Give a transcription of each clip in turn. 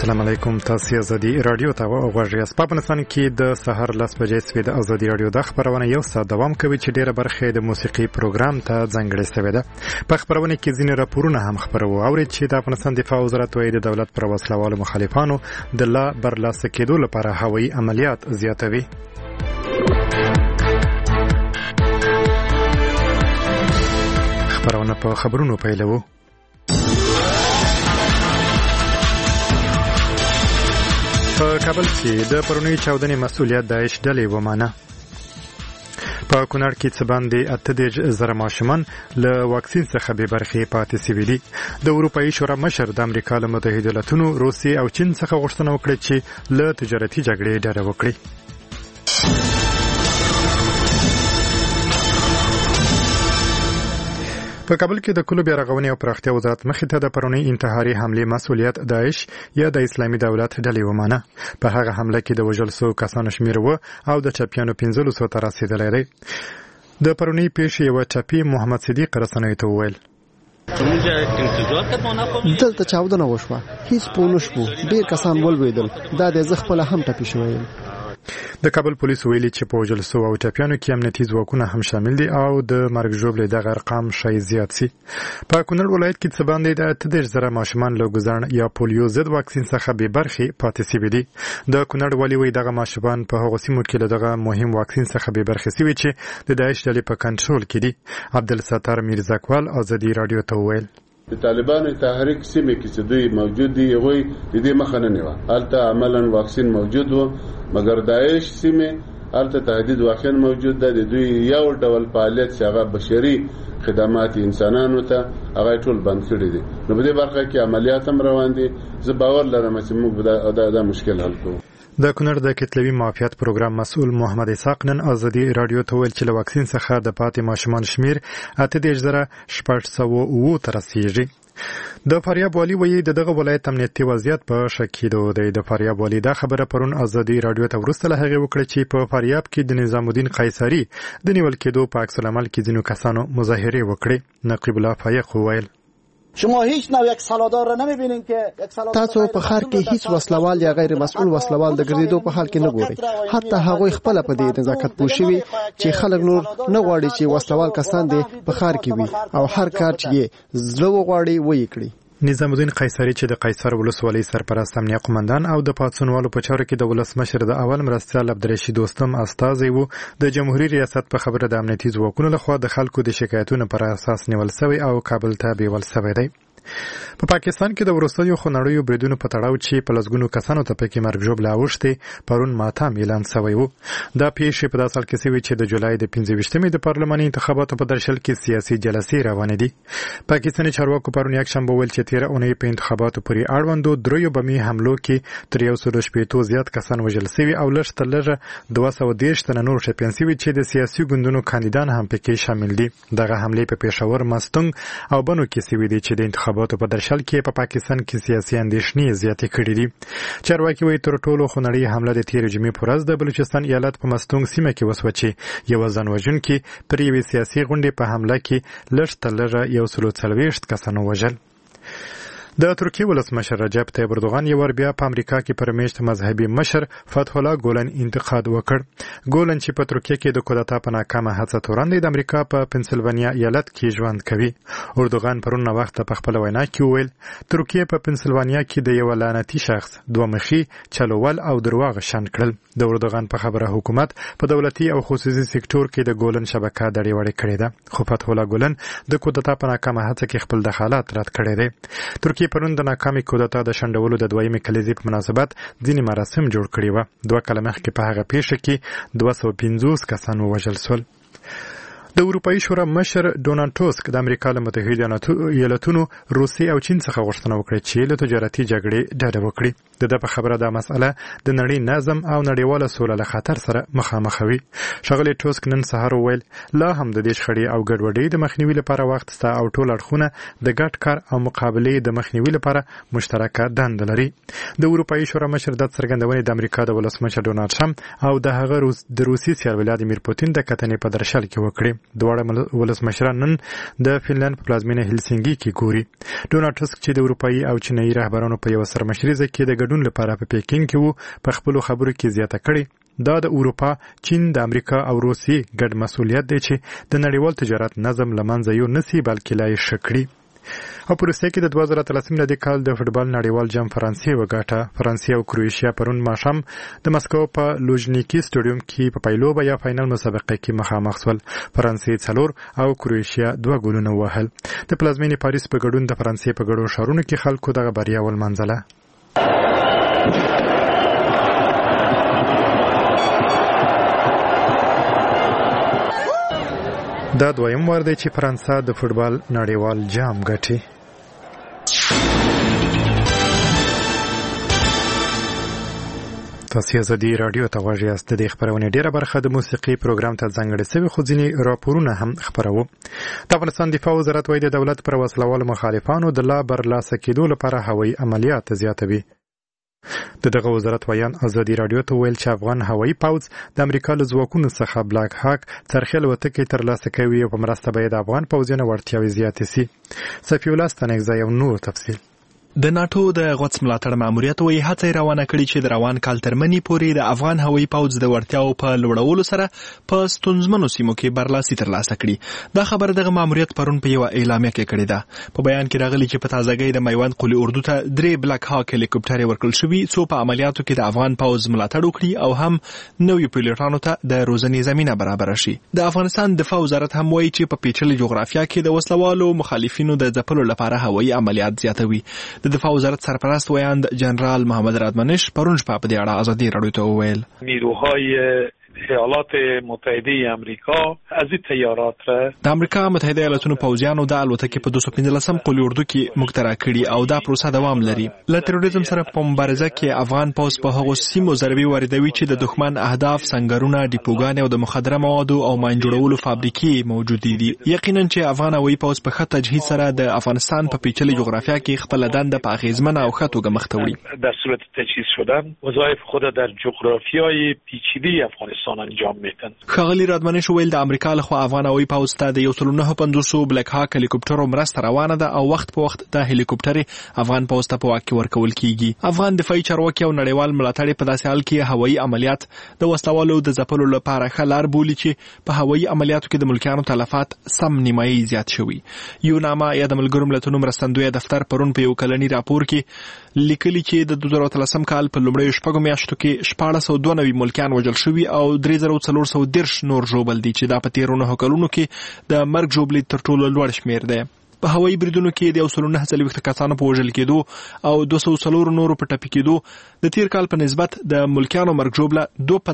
السلام علیکم. تاسو ازادي رادیو ته وغوږی. په افغانستان کې د سحر 10 بجې سوي د ازادي رادیو د خبرونه یو ساعت دوام کوي چې ډیره برخه د موسیقي پروګرام ته ځانګړې شوې ده. په خبرونه کې ځینې راپورونه هم خبرو او چې د افغانستان دفاع وزارت وايي د دولت پر وسلوالو مخالفانو د لا برلاسه کېدو لپاره هوایي عملیات زیاتوي. خبرونه په خبرونو پیلوو. په کابل کې د پرونی چاودنې مسؤلیت داعش ډلې ومانه. په کونړ کې څه باندې 8,000 ماشومان له واکسین څخه بې برخې پاتې شوي دي. د اروپایي شورا مشر د امریکا له متحده ایالاتونو، روسیې او چین څخه غوښتنه وکړه چې له تجارتي جګړې ډډه وکړي. په کابل کې د کلو بیا رغونې او پراختیا وزارت مخې ته د پرونی انتحاري حملې مسؤلیت داعش یا د اسلامي دولت ډلې ومانه. په هغه حمله کې د وژل شوو کسانو شمېر و او د ټپیانو 1500 ته رسېدلی دی. د پرونی پیښې یوه ټپي محمد صدیق رسنیو ته وویل: دلته چاودنه وشوه، هیڅ پوه نه شوو، ډېر کسان ولوېدل، دا دی زه خپله هم ټپي شوی یم. د کابل پولیس ویلي چې په وژل شوو او ټپیانو کې امنیتي ځواکونه هم شامل دي او د مرګ ژوبلې دغه ارقام شاید زیات سي. په کونړ ولایت کې څه باندې د 8,000 ماشومان له ګزړن یا پولیو ضد واکسین څخه بې برخې پاتې شوي دي. د کونړ والي وایي دغه ماشومان په هغو سیمو کې له دغه مهم واکسین څخه بې برخې شوي چې د داعش ډلې په کنټرول کې دي. عبدالستار میرزاکوال ازادي رادیو ته وویل: د طالبانو تحریک سیمه کې چې دوی موجود دي هغه د دې مخه نه نیوه. هلته عملاً واکسین موجود و، مګر داعش سیمه هلته تهدید واقعا موجود ده. د دوی یو ډول فعالیت چې هغه بشري خدمات انسانانو ته هغه ټول بند کړی دي. نو په دې برخه کې عملیات هم روان دي. زه باور لرم چې موږ دا مشکل حل کوو. د کونړ د کتلوي معافیت پروګرام مسؤل محمد اسحاق نن ازادي رادیو ته ویل چې له واکسین څخه د پاتې ماشومان شمیر 8,602 ته رسیږي. د فاریاب والي وایي دغه ولایت امنیتي وضعیت په شک کې دی. د فاریاب والي دا خبره پرون ازادي رادیو ته وروسته له هغې وکړه چې په فاریاب کې د نظام الدین قیصري د نیول کېدو په عکس العمل کې ځینو کسانو مظاهرې وکړې. نقیب الله فایق وویل: شما هیچ نوع یک سالادار را نمیبینین که تاسو په خار کې هیڅ وسلوال یا غیر مسؤل وسلوال د ګرځېدو په حال کې نه ګورئ. حتی هغوی خپل په دې نزاکت پوه شوي چې خلک نور نه غواړي چې وسلوال کسان دې په خار کې وي او هر کار چې یې زړه وغواړي ویې کړي. نظام الدین قیصري چې د قیصر ولسوالۍ سرپرست امنیه قومندان او د پاڅونوالو په چارو کې د ولسمشر د اول مرستیال عبدالرشید دوستم استازی وو، د جمهوریت ریاست په خبره د امنیتي ځواکونو لخوا د خلکو د شکایتونو پر اساس نیول شوی او کابل ته بیول شوی دی. په پاکستان کې د وروستیو خونړیو بریدونو په تړاو چې په لسګونو کسانو ته پکې مرګ ژوبله اوښتې پرون ماتم اعلان شوی و. دا پیښې په داسې حال کې شوې چې د جولای د 25مې د پارلماني انتخاباتو په درشل کې سیاسي جلسې روانې دي. پاکستاني چارواکو پرون یکشنبه ویل چې تېره اونۍ په انتخاباتو پورې اړوندو 3 بمي حملو کې تر 160 زیات کسان وژل شوي او لږ تر لږه 230 تنه نور ټپیان شوي چې د سیاسي ګوندونو کاندیدان هم پکې شامل دي. دغه حملې په پېښور، مستونګ او بنو کې شوي دي چې د انتخاباتو په درشل کې په پاکستان کې سیاسي اندېښنې زیاتې کړې دي. چارواکي وایي تر ټولو خونړۍ حمله د تېرې جمعې په ورځ د بلوچستان ایالت په مستونګ سیمه کې وسوه چې یوه ځانوژونکي پر یوې سیاسي غونډې په حمله کې لږ تر لږه 140 کسانو وژل. د ترکیې ولسمشر رجب طیب اردوغان یو ور بیا په امریکا کې پر میشت مذهبي مشر فتح الله ګولن انتقاد وکړ. ګولن چې په ترکیې کې د کودتا په ناکامه هڅه تورن دی د امریکا په پنسلوانیا ایالت کې ژوند کوي. اردوغان پرون وخت په خپل وینا کې وویل ترکیې په پنسلوانیا کې د یو لعنتي شخص دوه مخي چلول او درواغ شنډ کړل. د اردوغان په خبره حکومت په دولتي او خصوصي سکتور کې د ګولن شبکه دړې وړې کړې ده. خو فتح الله ګولن د کودتا په ناکامه هڅه کې خپل دخالت رد کړی دی. ترکیې پرون د ناکامې کودتا د شنډولو د 2مې کلیزې په مناسبت ځینې مراسم جوړ کړي وو. 2 کاله مخکې په هغه پیښه کې 250 کسان ووژل شول. د اروپایي شورا مشر ډونالډ ټوسک د امریکا له متحده ایالاتونو، روسیې او چین څخه غوښتنه وکړه چې له تجارتي جګړې ډډه وکړي. د په خبره دا مسأله د نړۍ نظم او نړیواله سوله له خطر سره مخامخ وي. ښاغلی ټوسک نن سهار وویل لا هم د دې شخړې او ګډوډۍ د مخنیوي لپاره وخت شته او ټول اړخونه د ګډ کار او مقابلې د مخنیوي لپاره مشترکه دنده لري. د اروپایي شورا مشر د څرګندونې د امریکا د ولسمشر ډونالډ ټرمپ او د هغه د روسي سیال ولادیمیر پوتین د کتنې په درشل کې وکړي. دواړه ولسمشران نن د فنلند په پلازمینه هلسینګي کې ګوري. ډونالډ ټسک چې د اروپایي او چینایي رهبرانو په یو سرمشریزه کې د ګډون لپاره په پیکینګ کې وو په خپل خبرو کې زیاته کړې دا د اروپا، چین، د امریکا او روسیې ګډ مسؤلیت دی چې د نړیوال تجارت نظم لمنځه یو نسی بلکې لا یې شکړي. او په روسیه کې د 2013 میلادي کال د فوټبال نړیوال جام فرانسې وګاټه. فرانسې او کروشیا پرون ماښام د مسکو په لوژنیکی سټاډیوم کې په پایلوبه یا فاینل مسابقه کې مخامخ شول. فرانسې 4 او کروشیا 2 ګولونه وهل. د پلازمینې پاریس په ګډون د فرانسې په ګډو ښارونو کې خلکو دغه بریا ولمنځله. دا دویم وار دی چې فرانسه د فوټبال نړیوال جام ګټي. تاسو ازادي رادیو ته غواړئ یاست. د خبرونې ډیره برخه د موسیقي پروګرام ته ځانګړې شوی خو ځینې راپورونه هم خبرو. د افغانستان دفاع وزارت وايي د دولت پر وسلوالو مخالفانو د لا برلاسه کېدو لپاره هوایي عملیات زیاتوي. دغه وزارت ویان ازادي رادیو ته ویل چې افغان هوایي پوځ د امریکا له ځواکونو څخه بلاک هاک څرخي الوتکې ترلاسه کوي او په مرسته به د افغان پوځیانو وړتیاوې زیاتې سي. صفي الله ستانکزی یو نور تفصیل. د ناتو د غوڅ ملاتړ ماموریت وایي هڅې روانه کړي چې د روان کال تر مني پورې د افغان هوایي پوځ د وړتیاو په لوړولو سره په ستونزمنو سیمو کې برلاسي ترلاسه کړي. دا خبر دغه ماموریت پرون په یو اعلامیه کې کړې ده. په بیان کې راغلي چې په تازګۍ د میوند قلي اردو ته 3 بلاک هاک هلیکوپټر ورکړل شوي څو په عملیاتو کې د افغان پوځ ملاتړ وکړي او هم نویو پیلوټانو ته د روزنې زمينه برابر شي. د افغانستان دفاع وزارت هم وایي چې په پیچلې جغرافیا کې د وسلوالو مخالفینو د ځپلو لپاره هوایي عملیات زیاتوي. د دفاع وزارت سرپرست ویاند جنرال محمد رادمنش پرون شپه په دې اړه ازادي رادیو ته وویل نیروهای ایالات متحده امریکا از این تیارات را د امریکا متحده ایالاتونو پوځیانو د الوتکې په 215 قلي اردو کې مخترع کړي او دا پروسه دوام لري. له تروریزم سره په مبارزه کې افغان پوځ په هغو سیمو ضربې واردوي چې د دښمن اهداف، سنگرونه، ډیپوګانې او د مخدره موادو او ماین جوړولو فابریکې موجود دي. یقینا چې افغان هوایي پوځ په ښه تجهیز سره د افغانستان په پیچلې جغرافیا کې خپل دنده په اغیزمنه او ښه توګه مخ ته وړي. در صورت تجهیز شدن وظایف خود در جغرافیای پیچیده افغانستان انجام میدن. ښاغلي رادمنش ویل د امریکا لخوا افغان هوایي پوځ ته د 1.950 بلاک هاک هلیکوپټرو مرسته روانه ده او وخت په وخت د هلیکوپټر افغان پوځ ته په واک کې ورکول کیږي. افغان دفاعي چارواکي او نړیوال ملاتړ په داسې حال کې هوایي عملیات د وسلوالو د ځپلو لپاره ښه لار بولي چې په هوایي عملیاتو کې د ملکیانو تلفات سم نیمایي زیات شوي. یوناما یا د ملګرو ملتونو مرستندوی دفتر پرون په یو کلنی راپور کې لیکلي چې د 2013 کال په لومړیو شپږو میاشتو کې 1492 ملکیان وژل شوي او 3410 نور ژوبل دي چې دا په تیرو 9 کلونو کې د مرګ ژوبلې تر ټولو لوړ شمیر دی. په هوایي بریدونو کې د 109 کسانو په وژل کېدو او 204 نورو په ټپي کېدو د تیر کال په نسبت د ملکیانو مرګ ژوبله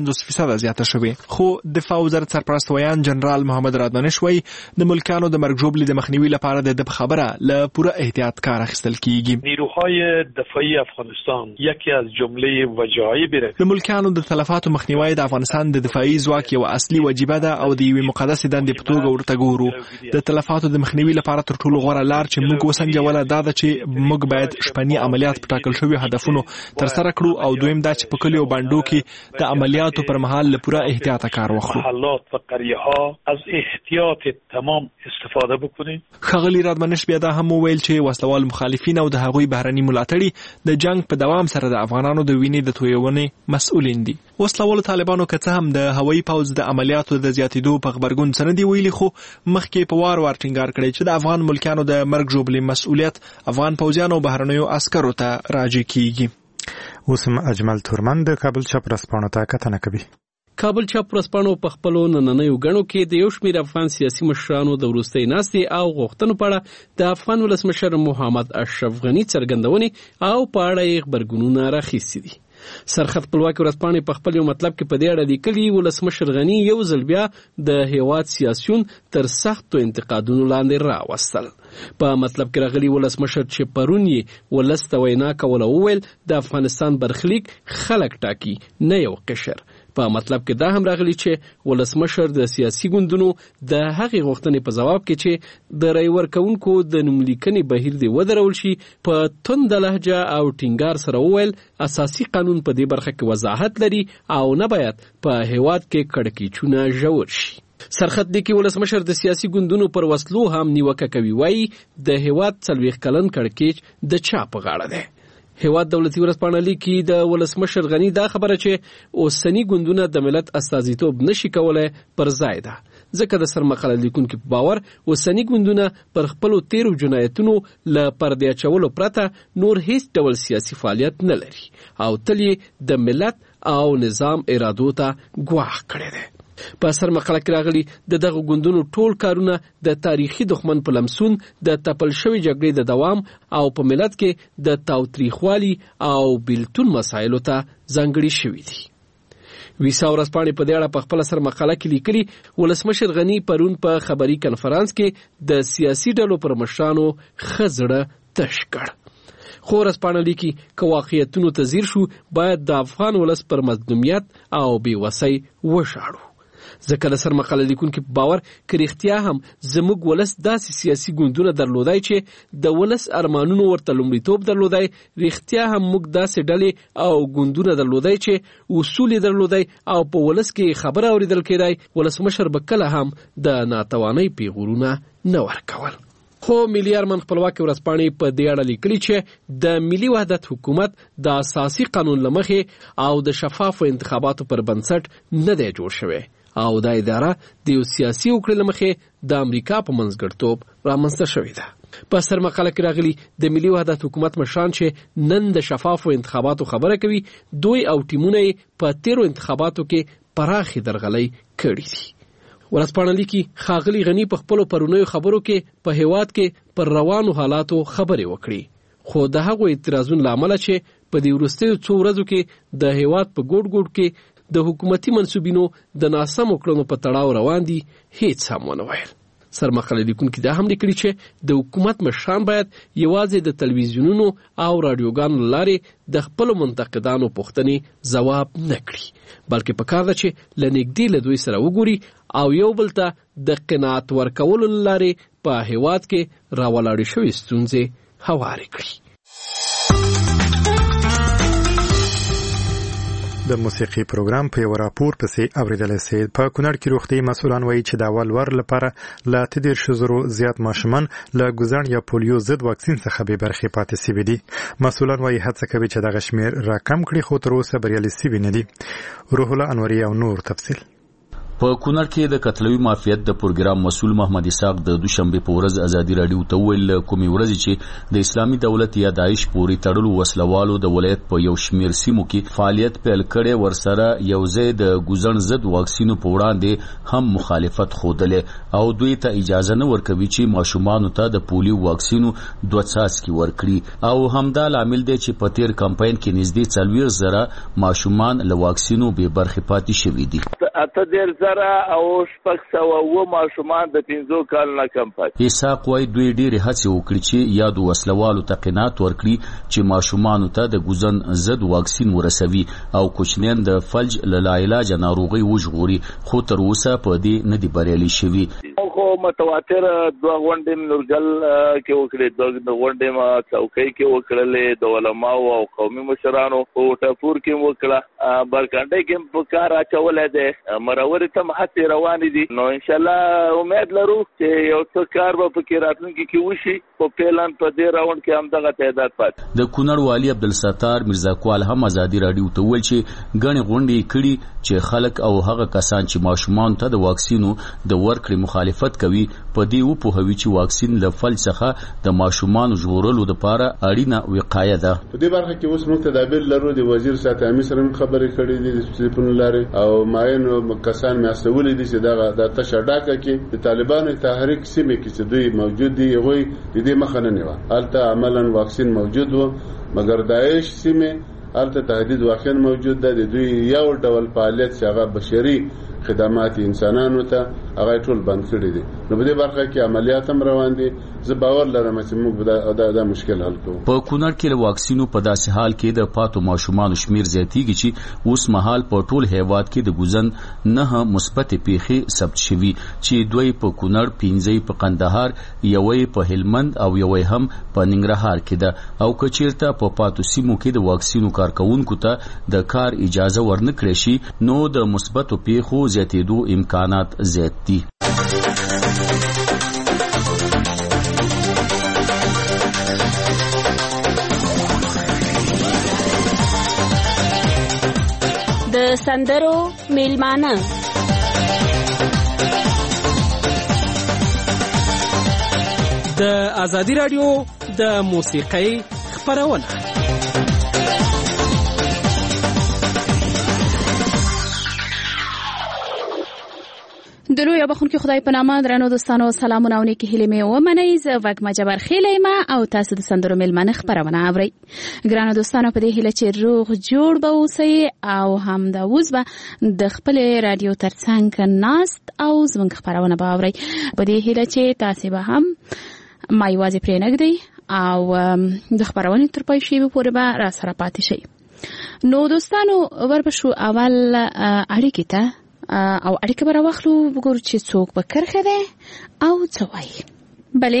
52% زیاته شوې. خو دفاع وزارت سرپرست ویان جنرال محمد رادمنش وایي د ملکیانو د مرګ ژوبلې د مخنیوي لپاره د خبره له پوره احتیاط کار اخیستل کیږي. نیروهای دفاعی افغانستان یکی از جمله وجایب د ملکیانو د تلفاتو مخنیوي د افغانستان د دفاعي ځواک یو اصلي وجیبه ده او د یوې مقدسې دندې په توګه ورته ګورو. د تلفاتو د مخنیوي لپاره تر ټولو غوره لار چې موږ وسنجوله دا ده چې موږ باید شپني عملیات په ټاکل شوي هدفونو ترسره کړو او دویم دا چې په کلیو بانډو کې د عملیاتو پر مهال له پوره احتیاط کار واخلو. محلات و قریه‌ها از احتیاط تمام استفاده بکنید. ښاغلي رادمنش بیا دا هم وویل چې وسلوال مخالفین او د هغوی بهرني ملاتړي د جنگ په دوام سره د افغانانو د وینې د تویونې مسؤلین دي. وسلوال طالبانو که څه هم د هوایي پوځ د عملیاتو د زیاتېدو په خبرګون څه نه دي ویلي خو مخکې په وار ټینګار کړی چې د افغان ملکیانو د مرګ ژوبلې مسؤلیت افغان پوځیانو بهرنیو عسکرو ته راجع کیږي. اوس اجمل تورمن د کابل چپ رسپانو ته کتنه کوي. کابل چپ رسپانو په خپلو نننیو غړو کې د یو شمېر افغان سیاسي مشرانو د وروستۍ ناستې او غوښتنو په اړه د افغان ولسمشر محمد اشرف غني څرګندونې او په اړه یې خبرګونونه راخیستي دي. سرخط خپلواکي ورځپاڼې په خپل یو مطلب کې په دې اړه لیکلي ولسمشر غني یو ځل بیا د هیواد سیاسيون تر سختو انتقادونو لاندې راوستل. په مطلب کې راغلي ولسمشر چې پرون یې ولسته وینا کوله وویل د افغانستان برخلیک خلک ټاکي نه یو قشر. په مطلب کې دا هم راغلی چې ولسمشر د سیاسي ګوندونو د هغې غوښتنې په جواب کې چې د رای ورکوونکو د نوملیکنې بهیر دی ودرول شي په تنده لهجه او ټینګار سره وویل اساسي قانون په دې برخه کې وضاحت لري او نه باید په هیواد کې کړکېچونه ژور شي. سرخط لیکي ولسمشر د سیاسي ګوندونو پر وسلو هم نیوکه کوي، وایي د هیواد 40 کلن کړکېچ د چا په غاړه دی. هیواد دولتي ورځپاڼه لیکي د ولسمشر غني دا خبره چې اوسنی ګوندونه د ملت استازیتوب نشي کولای پر ځای ده، ځکه د سرمقاله لیکونکو په باور اوسنی ګوندونه پر خپلو تیرو جنایتونو له پردې اچولو پرته نور هیڅ ډول سیاسي فعالیت نه لري او تل یې د ملت او نظام ارادو ته ګواښ کړی دی. په سرمقاله کې راغلي د دغه ګوندونو ټول کارونه د تاریخي دښمن په لمسون د تپل شوی جګړې د دوام او په ملت کې د تاوتریخوالي او بیلتون مسایلو ته ځانګړي شوي دي. ویسا ورځپاڼې په دې اړه په خپل سرمقاله کې لیکلي، ولسمشر غني پرون په خبري کنفرانس کې د سیاسي ډلو پر مشرانو خزړه تش کړ. خو ورځپاڼه لیکي که واقعیتونو ته ځیر شو، باید د افغان ولس پر مظلومیت او بېوسۍ وژاړو، ځکه د سرمقاله لیکونکو په باور که رښتیا هم زموږ ولس داسې سیاسي ګوندونه درلودای چې د ولس ارمانونو ورته لومړیتوب درلودای، رښتیا هم موږ داسې ډلې او ګوندونه درلودای چې اصول درلودای او په ولس کې خبره اوریدل کېدای، ولسمشر به کله هم د ناتوانۍ پیغورونه نه ورکول. خو ملي ارمان خپلواکي ورځپاڼې په دې اړه لیکلي چې د ملي وحدت حکومت د اساسي قانون له مخې او د شفافو انتخاباتو پر بنسټ نه دی جوړ شوی او دا اداره د یو سیاسي وکړې له مخې د امریکا په منځګړیتوب رامنځته شوې ده. په سرمقاله کې راغلي د ملي وحدت حکومت مشران چې نن د شفافو انتخاباتو خبره کوي، دوی او ټیمونه په تیرو انتخاباتو کې پراخې درغلۍ کړې دي. ورځپاڼه لیکي ښاغلي غني په خپلو پرونیو خبرو کې په هیواد کې پر روانو حالاتو خبرې وکړي، خو د هغو اعتراضونو له امله چې په دې وروستیو څو ورځو کې د هیواد په ګوټ ګوټ کې د حکومتي منسوبینو د ناسمو کړنو په تړاو روان دي، هیڅ هم ونه ویل. سرمقاله لیکونکي دا هم لیکلي چې د حکومت مشران باید یوازې د تلویزیونونو او رادیوګانو له لارې د خپلو منتقدانو پوښتنې ځواب نه کړي، بلکې پکار ده چې له نږدې له دوی سره وګوري او یو بل ته د قناعت ورکولو له لارې په هیواد کې راولاړې شوې ستونزې هوارې کړي. د موسیقي پروګرام په یو راپور پسې اوریدل سي. په کونړ کې روغتي مسؤلان وایي چې د اول ور لپاره لا 13,000 زیات ماشومان له ګوزن یا پولیو ضد واکسین څخه به برخې پاتې سوي دي. مسؤلان وایي هڅه کوي چې دغه شمیر راکم کړي، خو تر اوسه بریالي سوي نه دي. روح الله انوري او نور تفصیل. په کونړ کې د قتلوي مافیت د پروګرام مسؤل محمد اسحاق د دوشنبه په ورځ ازادي رادیو ته ویل، کومې ورځ چې د اسلامي دولت یا داعش پورې تړلو وسلوالو د ولایت په یو شمیر سیمو کې فعالیت پیل کړي، ورسره یو ځای د ګوزن ضد واکسینو په وړاندې هم مخالفت خوده او دوی ته اجازه نه ورکوي چې ماشومان ته د پولیو واکسینو 2 څاڅکي ورکړي او همدا لامل دی چې په تیر کمپاین کې نږدې 40,000 ماشومان له واکسینو به برخې پاتې شوي دي. او شپږ سوه ماشومان د 15 کال نه کم پاتې. اسحاق وايي دوی ډېرې هڅې وکړي چې یادو وسلوالو ته قناعت ورکړي چې ماشومانو ته د ګوزن ضد واکسین ورسوي او کوچنیان د فلج له لاعلاج ناروغي وژغوري، خو تر اوسه په دې نه دي بریالي شوي. خو متواتر 2 غونډې نورګل کې وکړې، 2 غونډې څوکۍ کې وکړلې، د علماو او قومي مشرانو په ټاپور کې وکړه، برکنډې کې په کار اچولې ده، مروري ته هڅې روانې دي. نو ان شاء الله امید لرو چې یو څه کار به پکې راتلونکي کې وشي. په پلان په دې راوند کې هم دغه تعداد پاتې. د کونړ والي عبدالستار مرزاکوال هم ازادي رادیو ته ویل چې ګڼې غونډې کړي چې خلک او هغه کسان چې ماشومان ته د واکسینو د ورکړې مخالفت کوي په دې وپوهوي چې واکسین له فلج څخه د ماشومان ژغورلو لپاره اړینه وقایه ده. په دې برخه کې اوس موږ تدابیر لرو. د وزیر ساتھ عامه سره خبرې کړې دي د سپیپونو لارې او ماینو کسان میاستولې دي چې دا تشه ډاکه کې د طالبانو تحریک سیمه کې چې دوی موجود دي، هغه د دې مخه نه نیوه. هلته عملاً واکسین موجود و، مګر داعش سیمه هلته تهدید واقعا موجود ده. د دوی یو ډول فعالیت چې هغه بشري خدمات انسانانو ته هغه ټول بند کړی دي. نو په دې برخه کې عملیات هم روان دي. زه باور لرم چې موږ دا مشکل حل کوو. په کونړ کې له واکسینو په داسې حال کې د پاتو ماشومان شمیر زیاتېږي چې اوس مهال په ټول هیواد کې د ګوزن 9 مثبت پیښې ثبت شوي چې دوی په کونړ، 15 په قندهار، یوې په هلمند او یوې هم په ننګرهار کې ده او که چیرته په پاتو سیمو کې د واکسینو کارکونکو ته د کار اجازه ورنکړي شي نو د مثبتو پیښو زیاتېدو امکانات زیات دي. د سندرو میلمانه د ازادي رادیو د موسیقۍ خپرونه. د لوی بخونکي خدای په نامه درنو دوستانو سلامونه او نیکی هیلې مې ومنئ. زه وږمه جبر خیلی یم او تاسو د سندرو میلمانه خپرونه اورئ. ګرانو دوستانو په دې هیله چې روغ جوړ به اوسئ او همداوس به د خپلې رادیو ترڅنګ ناست او زموږ خپرونه به اورئ. په دې هیله چې تاسو به هم ما یوازې پرې نږدئ او د خپرونې تر پای شی پورې به را سره پاتې شئ. نو دوستانو ورپسو اول اړیکې ته او اړیکه به راواخلو وګورو چې څوک به کرښه دی او څه وایي. بلې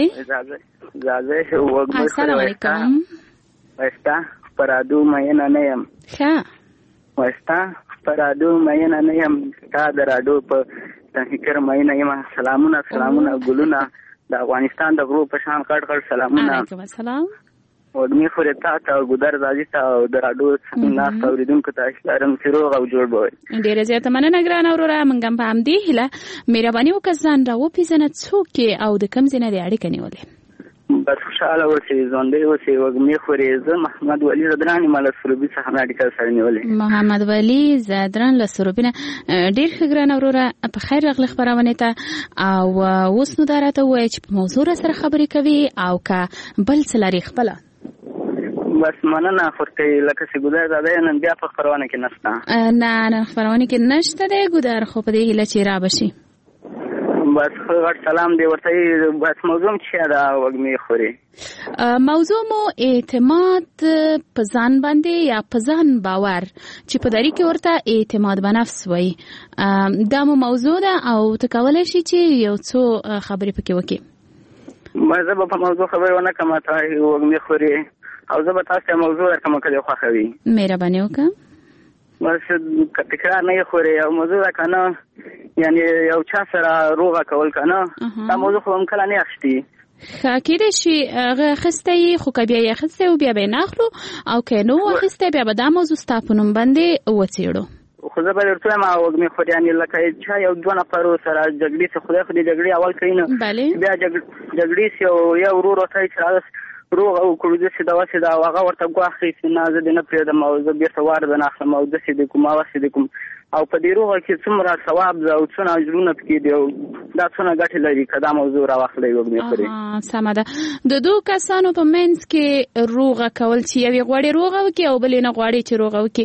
السلام علیکم. وستا پرادو مینه نه یم. ښه وستا پرادو مینه نه یم تا د راډیو په تفکر مینه یم. سلامونه ګلونه د افغانستان د غرو په شان کټ سلامونه. علیکم السلام. ودمی خوري تا ګودر زاجي تا د راډیو څنګه اوریدونکو ته اشاره مسروغ او جوړ بوي. ډیره زیاته مننه ګران اورورا. منګم په همدې هله مهرباني وکړه ځان را وپیژنه څوک او د کوم ځای نه دی اړیکه نیولې. بس خوشاله اوسئ ژوندی اوسئ. وږمې خوري. زه محمد ولی زدران مال سروبي څخه اړیکه سره نیولې. محمد ولی زدران له سروبي ډیر ښه ګران اورورا. په خیر راغلی خبرونه ته او اوس نو درته وای چې په موضوع سره خبرې کوي او کا بل څه لري خپل. بس مننه خورته لکه چې ګودر زاده نن بیا په خبرونه کې نشته. نه خبرونه کې نشته دی ګودر خو په دې هیله چې را بشي. بس غټ سلام دی ورته. بس موضوع چې دا وږمې خوري. موضوع مو اعتماد په ځان باندې یا په ځان باور چې په دری کې ورته اعتماد به نفس وای. دا مو موضوع ده او تکولای شي چې یو څو خبرې پکې وکړي. مزه په موضوع خبرونه کومه ته وږمې خوري او زه به تاسو موضوع درکوم کله خوښوي. مهرباني وکړه. بس تکرار نه خوري او موضوع کنه یعنی یو چا سره روغه کول کنه دا موضوع خو هم کله نه اخستي. کېدای شي هغه اخیستی خو که بیا یې اخیستی او بیا به یې ناخلو او که نه و اخیستی بیا به دا موضوع ستا په نوم باندې وڅېړو. خو زه به درته وایم وږمې خوري یعنې لکه چا یو دوه نفرو سره جګړې سي خدای خو دې جګړې اول کوي نه بیا جګړې سي او یو ورور ورته چې روغ او کړو دسې دا وسې دا هغه ورته ګواښي چې نه زه دې نه پرېږدم او زه بېرته وارده نه اخلم او داسې دې کوم هغسې دې کوم او په دې روغه کې څومره ثواب ده او څونه اجرونه پکې دي او دا څونه ګټې لري که دا موضوع راواخلی وږمې خوري. سمه ده. د دوو کسانو په منځ کې روغه کول چې یو یې غواړي روغه وکړي او بل یې نه غواړي چې روغه وکړي.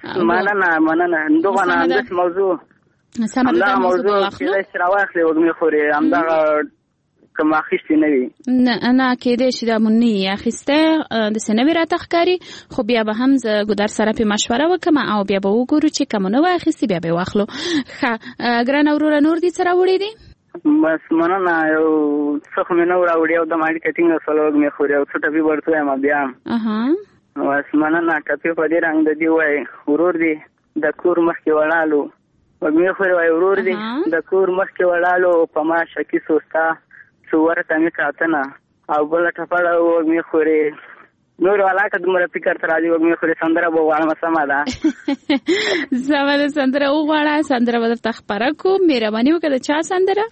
مننه دغه نه همداسې موضوع همدغه موضوع کېدای شي راواخلې وږمې خوري. همدغه کوم اخیستې نه وي. نه کېدای شي دا مون نه اخیسته داسې نه وي راته ښکاري خو بیا به هم زه ګودر سره پې مشوره وکړم او بیا به وګورو چې کوم نه وه اخیستې بیا به یې واخلو. ښه ګرانه وروره نور دې څه راوړي دي؟ بس مننه یو څه خو مې نه و راوړي او د اړیکه ټینګه شوله وږمې خوري او څه ټپې به ورته وایم بیا بس مننه. ټپې په دې رنګ د دې وایي ورور دی د کور مخکې ولاړو. وږمې خوري وایي ورور دی د کور مخکې ولاړو په ما شکي سوستا ورته مې کاتنه او بله ټپړه وږمې خوري. نور والا که دومره فکر ته راځي وږمې خوري سندره به وغواړم. سمه ده سمه ده سندره وغواړه. سندره به درته خپره کړو. مهرباني وکړه د چا سندره؟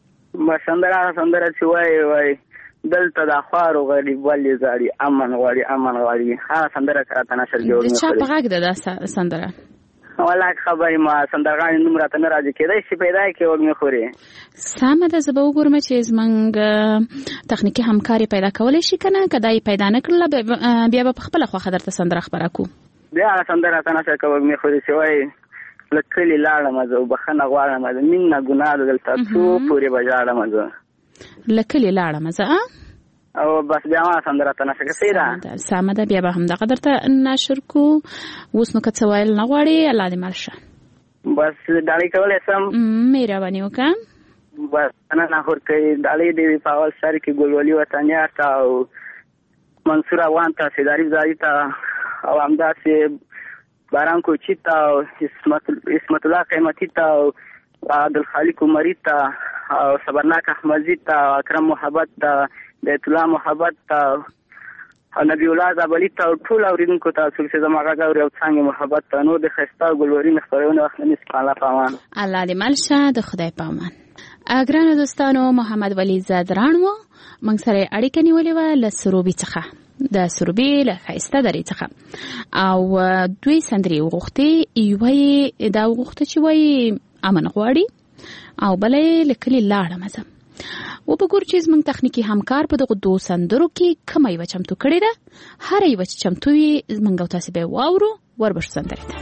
سندره چې وایي دلته د خوارو غریب ولې زاړي امن غواړي هغه سندره که راته نشر کړي. د چا په غږ ده دا سندره؟ ولا خبرې ما سندرغاړي نوم راته نه راځي. کېدای شي پیدا یې کړي وږمې خوري. سمه ده. زه به وګورم چې زموږ تخنیکي همکاري پیدا کولی شي که نه. که دا یې پیدا نه کړله بیا به په خپله خوښه درته سندره خپره کړو. بیا هغه سندره راته نشر کړه وږمې خوري چې وایي له کلي لاړم زه او بخښنه غواړم زه مینه ګناه ده دلته څو پورې به ژاړم زه له کلي لاړم زه او بس بیا ما سندره ته نشر کړه. سمه ده. بیا به همدغه درته نشر کړو. اوس نو که څه ویل نه غواړې الله دې مل شه. بس ډالۍ کولی شم؟ مهرباني وکړه. بس مننه خورکۍ. ډالۍ دې وي په اول سر کې ګلولي وطنیار ته او منصور افغان ته سیداري زاري ته او همداسې باران کوچي ته او اسمت الله قیمتي ته او عبدالخالق عمری ته او صبرناک احمدزي ته اکرم محبت ته بیت الله محبت ته نبی الله زابلی ته ټول اوریدونکو ته چې زما غږ اوري او څنګه محبت ته نور د خستا ګلوري خبرونه وخت نه سپاله پامان الله دې ملشه د خدای پامان. ګرانو دوستانو محمد ولی زادرانو موږ سره اړیکه نیولې و له سروبي څخه د سروبي له خسته درې څخه او دوی سندري وغوښتي یوې دا وغوښته چې وای امن غواړي او بلې لکلي لاړه مزه و په ګور چې زموږ تخنیکی همکار په دغه دوه سندرو کې کومه یو چمتو کړی ده هر یو چې چمتو وي زموږ او تاسو به واورو وربش سندره ده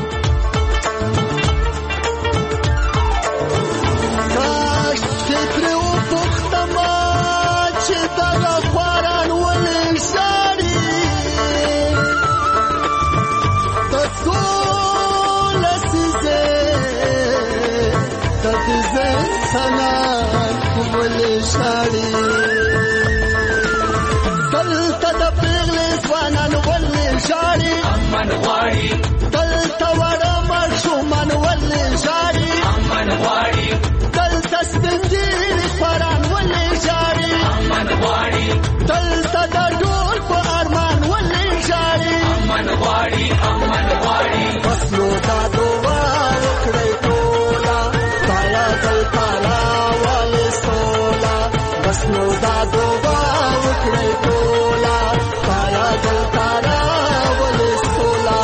شاړي دلته د پیغلې ځوانان ولې شاړي امن غواړي دلته وړه ماشومان ولې شاړي امن غواړي دلته سپین ږیري خواران ولې شاړي امن غواړي دلته د ډول په ارمان ولې شاړي امن غواړي امن غواړي بس نو دا دعا وکړئ ټوله تایا دلته بس نو دا دعا وکړئ ټوله تایا دلته راولې سوله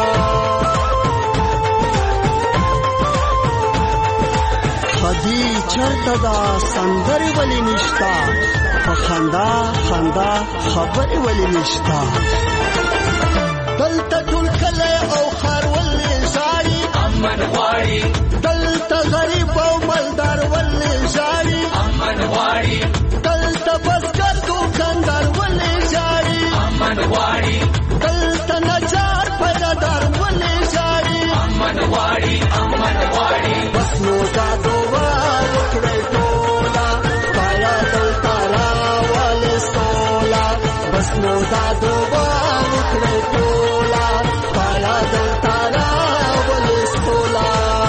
خدي چرته دا سندرې ولې نشته په خندا خندا خبرې ولې نشته دلته ټول کلی او ښار ولې ژاړي امن غواړي دلته غریب او مالدار ولې ژاړي امن غواړي دلته بزګر دوکاندار ولې ژاړي امن غواړي دلته نجار پیدادار ولې ژاړي امن غواړي امن غواړي بس نو دا دعا وکړئ ټوله تایا دلته راولې سوله بس نو دا دعا وکړئ ټوله تایا دلته راولې سوله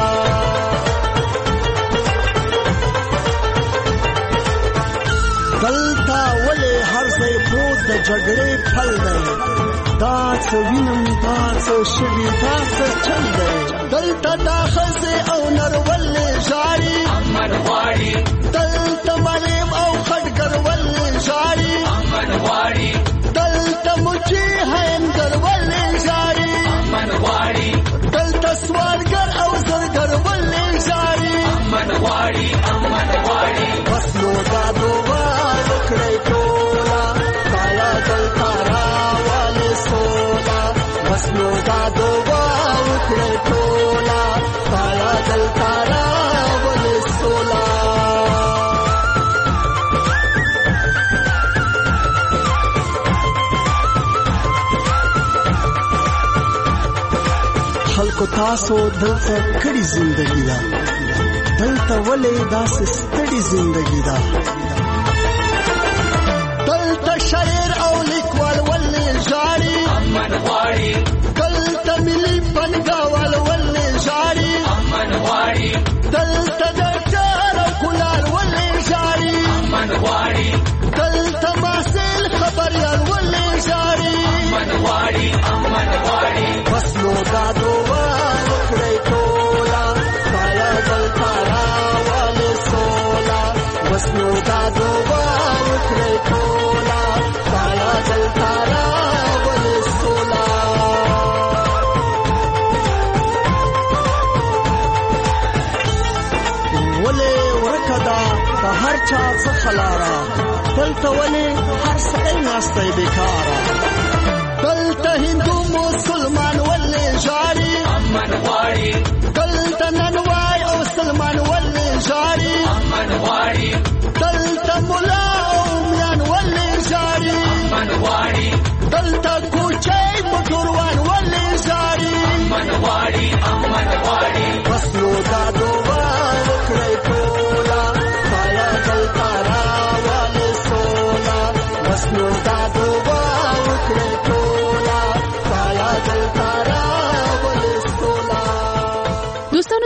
دلته ولې هر ځای پروت د جګړې پل دی دا څه وینم دا څه شوي دا څه چل دی دلته دا ښځې او نر ولې ژاړي امن غواړي دلته معلم او خټګر ولې ژاړي امن غواړي دلته مچي هینګر ولې ژاړي امن غواړي دلته سوالګر او زرګر ولې ژاړي امن غواړي امن غواړي بس نو دا دعا وکړئ ټوله تایا دلته راولې سوله بس نو دا دعا وکړئ ټوله تایا دلته راولې سوله خلکو تاسو دلته کړي زندګي ده دلته ولې داسې ستړي زندګي ده دلته شاعر او لیکوال ولې ژاړي امن غواړي دلته ملي فنګاوال ولې ژاړي امن غواړي دلته ډاکټر او کولار ولې ژاړي امن غواړي دلته محصل خبريال ولې ژاړي امن غواړي امن غواړي بس نو دا دعا وکړئ ټوله تایا دلته راولې سوله بس نو دا دعا وکړئ ټوله تایا دلته راولې سوله ولې ورکه ده په هر چا څخه لاره دلته ولې هر سړی ناستی بیکاره دلته هندو مسلمان ولې ژاړي امن غواړي دلته ننوای او سلمان ولې ژاړي امن غواړي دلته ملا او میان ولې ژاړي امن غواړي دلته کوچی موټروان ولې ژاړي امن غواړي امن غواړي بس نو دا دعا وکړئ ټوله تایا دلته راولې سوله بس نو دا دعا وکړئ ټوله تایا دلته راولې سوله. دوستانو سندره مو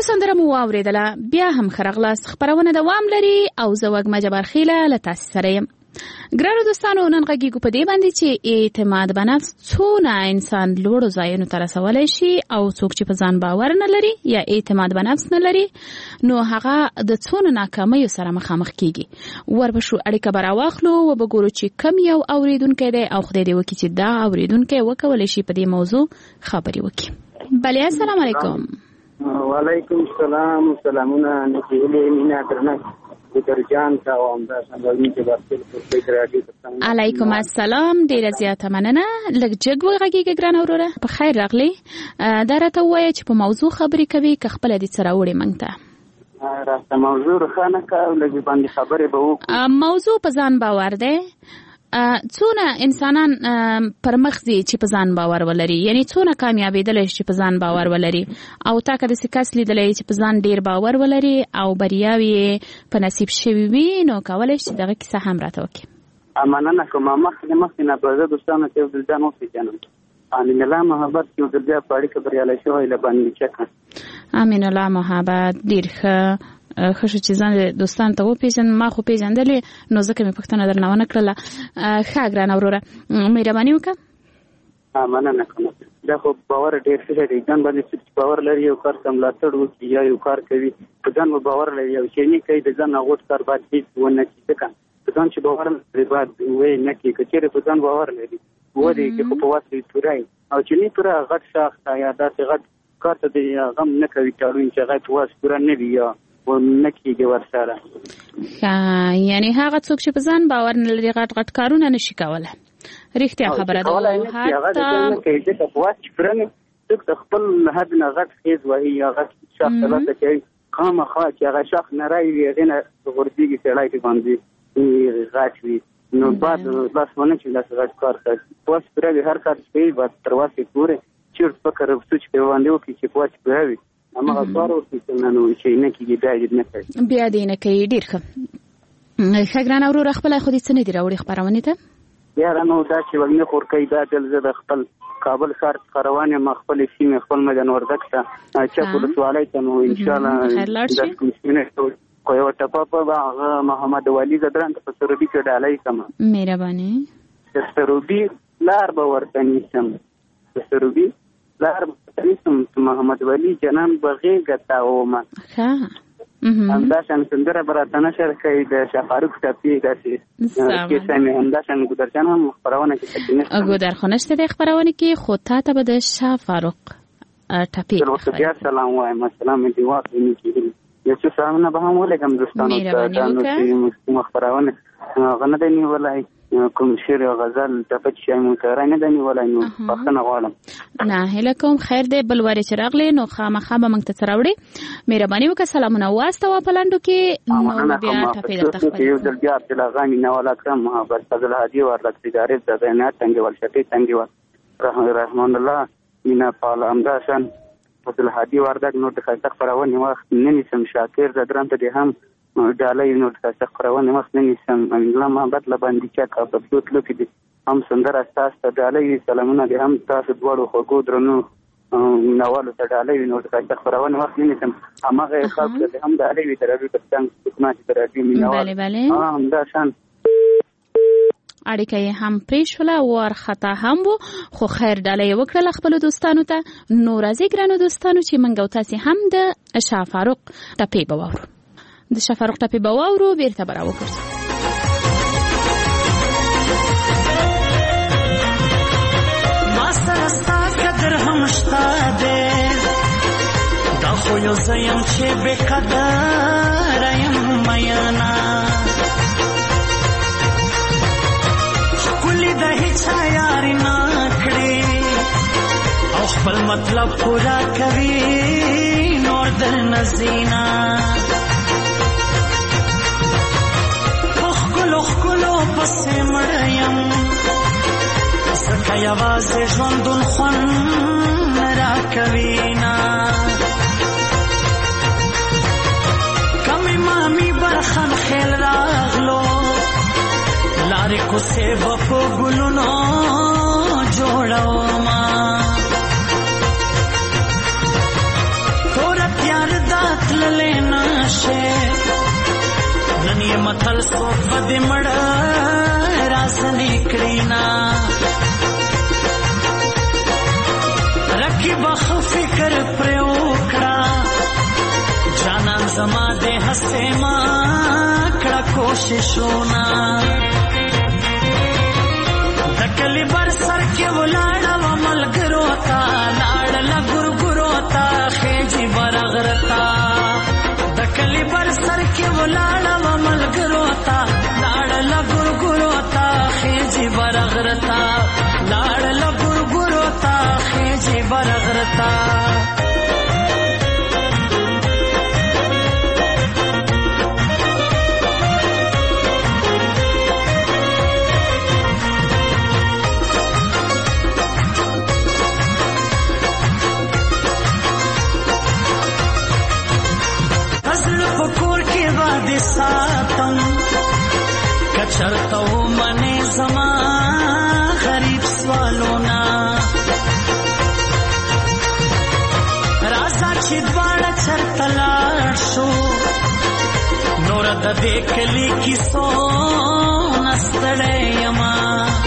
مو واوریدله بیا هم خرغلاس خبرونه دوام لري او زه وګما جبار خیله له تاسو سره یم. ګرانو دوستانو نن غږیږو په دې باندې چې اعتماد په نفس څونه انسان لوړو ځایونو ته رسولی شي او څوک چې په ځان باور نه لري یا اعتماد په نفس نه لري نو هغه د څونه ناکامیو سره مخامخ کیږي. وربشو اړیکه به راواخلو وبګورو چې کم یو اوریدونکی دی او خدای دې وکړي چې دا اوریدونکی وکولی شي په دې موضوع خبرې وکړي. بله السلام علیکم. وعلیکم السلام. سلامونه نکیلې مینا درنه درجان تا او همدا څنګه چې ورته په راډیو څنګه. علیکم السلام. ډیره زیاته مننه. لږ جګ وغږیږه ګران اوروره. په خیر راغلی. دا راته وایي چې په موضوع خبرې کوي که خپل دې سره وړي مونږ ته. راته موضوع خانه کا لږ باندې خبرې به وکړو. موضوع په ځان باور دی. څونه انسانان پر مخ دي چې په ځان باور ولري، یعنی څونه کامیابېدلی چې په ځان باور ولري، او تا که داسې کس لیدلی چې په ځان ډېر باور ولري او بریاوې په نصیب شوي وي نو کولی شي دغه کیسه هم راته وکړي. مننه کوم. مخکې نه به زه دوستانو ته یو ځل ځان وپېژنم. امین الله محبت یو ځل بیا په اړیکه بریالی شوی له باندې چکه. امین الله محبت ډېر ښه خشو چې ځان دوستان ته وپېژن. ما خو پېژندلې نو ځکه مې پوښتنه درنه ونه کړله. ښه ګرانه وروره مهرباني وکړه. مننه کوم. دا خو باور ډېر ښه دی. ځان باندې څوک چې باور لري یو کار ته ملاتړ وکړي یا یو کار کوي په ځان به باور لري یو شی نه کوي د ځان نه غوټ کار باید هېڅ ونه کړي. ځکه په ځان چې باور لري باید ویې نه کړي. که چېرې په ځان باور لري ودرېږي خو په وس یې توری او چې نه توره غټ شاخ ته یا داسې غټ کار ته د غم نه کوي ټالوین چې هغه په وس توره نه وي یا نه کېږي ورسره. یعنې هغه څوک چې په ځان باور نه لري غټ غټ کارونه نشي کولی. رښتیا خبره ده. څوک د خپل حد نه غټ خیز وهي یا غټ شاخ ته لاته کوي خامخا چې هغه شاخ نری وي هغې نه غورځېږي سړی چې باندې غټ وي نو بعد لاس ونه چې داسې غټ کار کوي. په وس پوره وي هر کار چې کوي باید تر وسې پورې چېرته فکر سوچ پرې باندې وکړي چې په وس پوره وي هماغه کار وکړي چې نه نو چې نه کېږي بیا یې نه کوي. بیا دې نه کوي. ډېر ښه. ښه ګرانه وروره خپله خو دې څه نه دي راوړي خپرونې ته؟ یاره نو دا چې وږمې خورکۍ دا دل زه د خپل کابل ښار څخه روان یم خپلې سیمې خپل میدان وردګ ته چک ولسوالۍ ته نو انشاءالله داسې کوم سیمې خو یوه ټپه په هغه محمد والي زدران ته په سروبي کې ډالۍ کړم. مهرباني. د سروبي لار به ورته نیسم. د سروبي لار به ورته نیسم محمد والي جنان به غېږه تاومه. همداشان سندره به راته نشر کوي د شاه فاروق ټپې داسې کیسه مې همداشان ګودرجان هم خپرونه کې پکې نشته. ګودر خو نشته د خپرونې کې خو تا ته به د شاه فاروق ټپې بیا سلام وایم. السلام دې واخلي کېږي یو څه سلامونه به هم ولېږم دوستانو ته دا نو چې کومه خپرونه هغه نه دی نیولی کوم شعر او غزل ټپه چې شی مونږ ته نه دی نیولی نو بښنه غواړم. نه هیله کوم خیر دی. بل وارې چې راغلی نو خامخا به موږ ته څه راوړې. مهرباني وکړه سلامونه واستوه په لنډو کې نو بیا ټپې درته خپرې یو ځل بیا عبدالغا مینهوال اکرم محبت فضل هادي وردګ تجارت د زینات تنګیوال شفیع تنګیوال رحمان الله مینا پال همداشان فضل هادي وردګ نو د ښایسته خپرونې وخت نه نیسم. شاکر زدران ته دې هم ډالۍ نو د ښایسته خپرونې وخت نه نیسم. امین الله محبت له باندې چک او په پلو تلو کې دې هم سندره ستاسو ته ډالۍ وي. سلامونه دې هم تاسو دواړو خوږو درنو مینهوالو ته ډالۍ وي نو د ښایسته خپرونې وخت نه نیسم. هماغه خلکو ته هم ډالۍ وي د راډیو تر څنګ سکونه چې د راډیو مینهوال همداشان اړیکه یې هم پرې شوله وارخطا هم و خو خیر ډالۍ یې وکړله خپلو دوستانو ته. نو راځئ ګرانو دوستانو چې موږ او تاسې هم د شاه فاروق ټپې به واورو. د شاه فاروق ټپې به واورو بېرته به راوګرځو. ما سره ستا قدر هم شته دی دا خو یو زه یم چې بې قدره یم میینه ښکلي د هېچا یاري نه کړې او خپل مطلب پوره کوي نور درنه زینه په ښکلو ښکلو پسې مړه یم ځکه یوازې ژوندون خوند نه راکوي نه کمې مامي برخن خیل راغلو لارې کوڅې به په ګلونو جوړومه توره تیار دا تله تللې نشه نن یې متل څوک به دې مړه راسنې کړي نه رقیبه ښه فکر پرې وکړه جانان زما دې هسې ما کړه کوششونه د کلي بر سر کې ولاړه وه ملګرو ته لاړله ګورګورو ته خېجي برغره ته د کلي بر سر کې ولاړه وه ملګرو ته لاړله ګورګورو ته خېجي برغره ته لاړله ګورګورو ته خېجي برغره ته ساتم کچرتا و منی زما غریب سوالونا رازا چی دوارا چرتا لار شو نور دا دیکلی کی سو نستڑے یما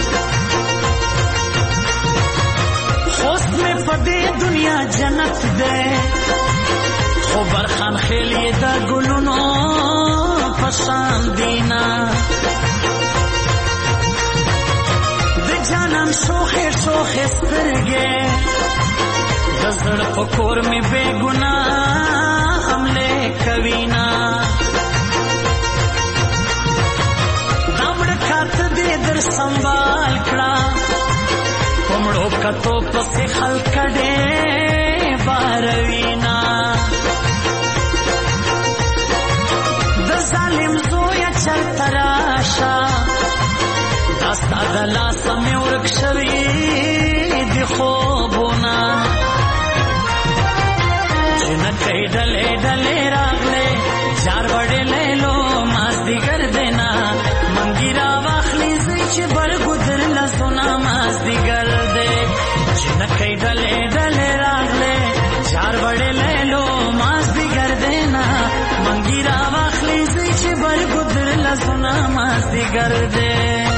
خوست میں پدے دنیا جنت دے خبر خان خیلی دا گلونو پشان دینا د جانان شوخه شوخه سترګې د زړه په کور مې بے ګناه حمله کوینا دامړ کاته دې در سنبال کړه کومړو کتو پسې خلک دې باروینا ظالم زویا چرته راشه دا ستا د لاسه مې ورک شوي د خوبونه جنکۍ ډلې ډلې راغلې جار وړې لیلو مازدیګر دینا منګي راواخلې زوی چې برګودر لاسونه مازدیګر دی جنکۍ ډلې ډلې راغلې جار وړې لیلو مازدیګر دینا منګي راواخلې زوی چې برګودر لاسونه مازدیګر دی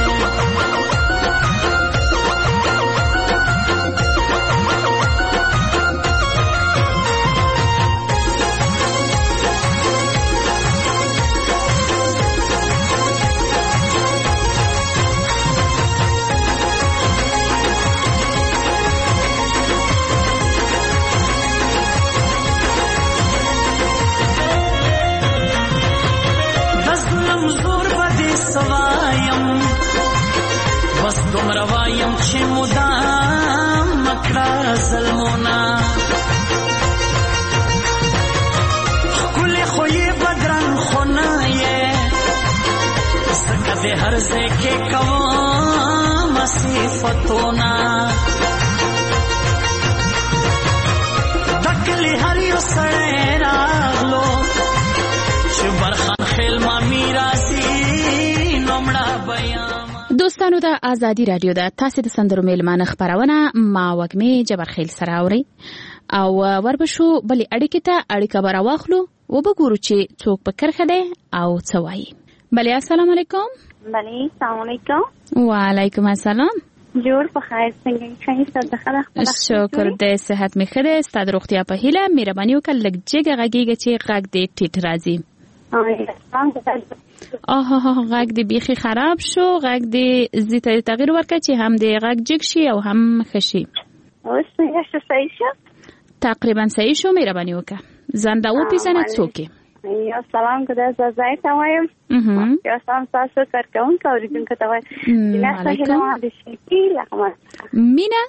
بس دومره وایم چې مدام مکړه ظلمونه ښکلې خو یې بدرنګ خو نه یې ځکه د هر ځای کې کوم صفتونه د کلي هر یو سړی راغلو چې برخان خیل ما میراثي نومړه بیان دوستانو د ازادي رادیو د تاسو د سندرو میلمانه خبرونه ما وګمې جبرخیل سره اوري او وربشو بلې اړیکې ته اړیکه براواخلو و بګورو چې څوک په کرخه ده او څه وایي. بلې السلام علیکم. بلې السلام علیکم. وعلیکم السلام. جوړ په خیر څنګه ښه ستاسو خبره شکر دې صحت می خره ستاسو روغتیا په هیله مهرباني وکړه لږ جګه غږیږي چې غږ دې ټیټ راځي. غږ دې بیخي خراب شو غږ دې زیته تغییر ورکړه چې هم دې غږ جګ شي او هم خشي. اوس څه صحیح شو تقریبا صحیح شو مهرباني وکړه زنده و پیژنه څوک یا سلام کده زای ته وایم یا سلام تاسو کارکون کوریدونکو ته وایم مینا سهیل د شکی لغمه مینا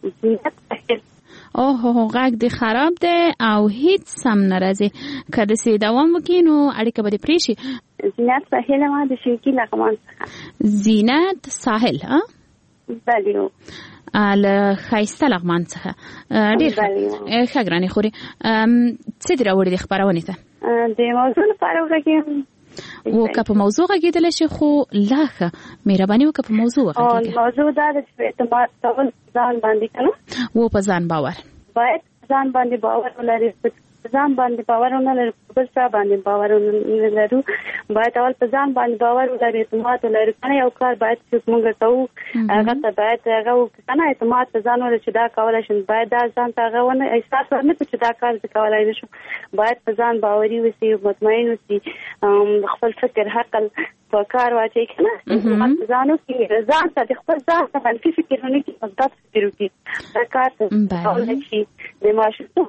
اوه غږ دې خراب ده او هیڅ سم نه راځي کله چې دوام وکړي نو اړیکه به پرې شي. زینت ساحل ما د شکی لغمه زینت ساحل ها بلیو ال خایسته لغمان څخه ډیر ښه ګرانې خوري څه دی راوړي د خبرونه ته د موضوع لپاره وګورم و که په موضوع غږیدل شي خو لاخه مهرباني وکړه په موضوع غږیږي. موضوع دا د اعتماد کول ځان باندې کنه و په ځان باور باید ځان باندې باور ولري ځان باندې باور نه لرو بل څه باندې باور نه لرو باید اول په ځان باندې باور ولرو اعتماد ولرو کنه یو کار باید چې موږ کوو هغه ته باید هغه کنه اعتماد په ځان ولرو چې دا کولای شم باید دا ځان ته هغه ونه احساس ورنه چې دا کار کولای نشم باید په ځان باوري وسی مطمئن وسی خپل فکر حقل په کار واچي کنه ځانو کې ځان ته خپل ځان ته منفي فکرونه کې مثبت فکر وکړي دا کار ته کولای شي د ماشوم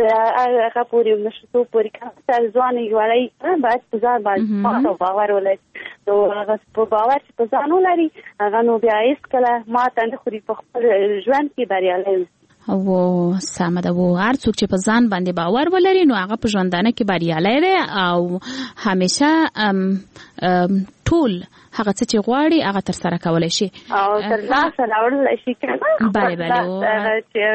هغه پوری نشو پوری کار ځوان یوړی باید په ځان باندې باور ولري نو هغه په باور چې په ځان ولري هغه نو بیا هیڅ کله ما ته نه خوري په خپل ژوند کې بریالی او سمه ده و هر څوک چې په ځان باندې باور ولري نو هغه په ژوندانه کې بریالی دی او همیشه ټول هغه څه چې غواړي هغه تر سره کولای شي او تر لاسه راوړل شي کنه بله بله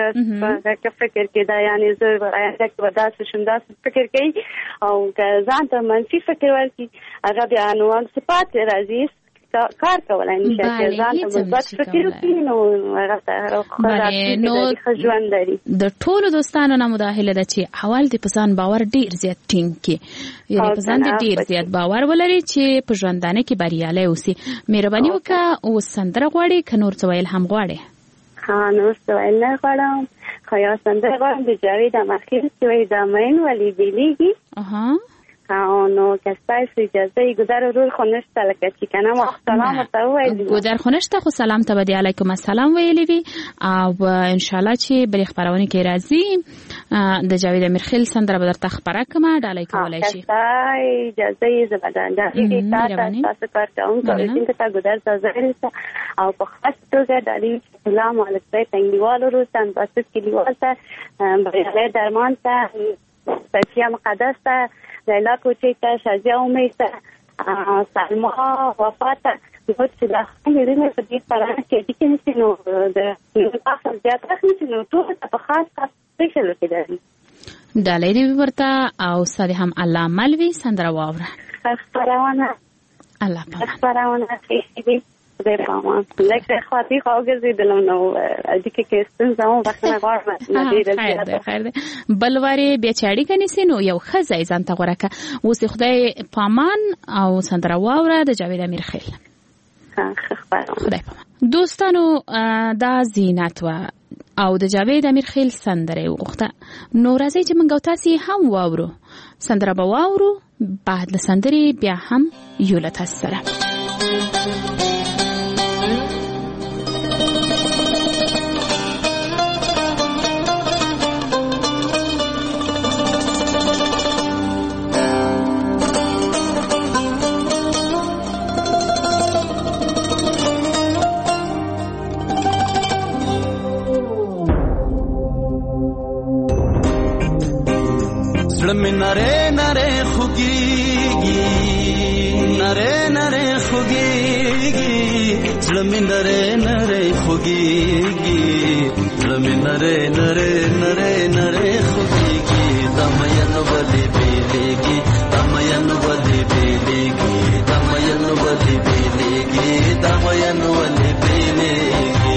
چې فکر کې دا یعنی زه آینده کې به داسې شم داسې فکر کوي او که ځان ته منفي فکر ورکړي هغه بیا نو صفات راځي کار کولای نشي چې ځان ته مثبت فکر وکړي نو هغه خپل ژوند لري د ټولو دوستانو نه مداخله ده چې اول د پسان باور ډیر زیات ټینګ کې یعنی پسان ډیر زیات باور ولري چې په ژوندانه کې بریالی اوسي مهرباني وکړه او سندره غواړي که نور څه ویل هم غواړي ها نور څه ویل نه غواړم خو یو سندره غواړم د جاوید اماخیل چې وایي دا مین ولی بیلیږي نو که ستاسو اجازه ګودر ورور خو نشته لکه چې کنه ما سلام ورته وویل ګودر خو نشته خو سلام ته به دې علیکم السلام ویلی وي او انشاءالله چې بلې خپرونې کې راځي د جاوید امیرخیل سندره به درته خپره کړمه ډالۍ کولی شي اجازه یې زه به ډالۍ تاسو کار کوم کولی ته ګودر ته زه او په خاص توګه ډالۍ سلام علیکم تنګیوالو روسان باسط کلیوال ته بریالی درمان ته صفیه مقدس ته لیلا کوچی ته شازیه امید ته سلما وفات ته نو چې دا خلک په دې پرانه کې دي چې نو د اخر زیات راځي نو ټول په خاص سپیشل کې دي ډالۍ دې ورته او سره هم الله ملوي سندره واوره خبرونه الله پاک خبرونه کې خدای پامان لکه خاطی خواږه دلم نو اډیکه کې ستنځم وختونه غواړم خیر ده بلواري بیا چاړي کني سينو یو خزای ځان ته غورکه اوس خدای پامان او سندره واوره د جاوید امیرخیل خدای پامان دوستانو دا زینت و او د جاوید امیرخیل سندره وخته نو راځي چې منګو تاسو هم واورو سندره به واورو بعد له سندرې بیا هم یو له تاسو سره نره نره خوگیگی نره نره خوگیگی زلمی نره نره خوگیگی زلمی نره نره نره نره خوگیگی دمین ولی بیلیگی دمین ولی بیلیگی دمین ولی بیلیگی دمین ولی بیلیگی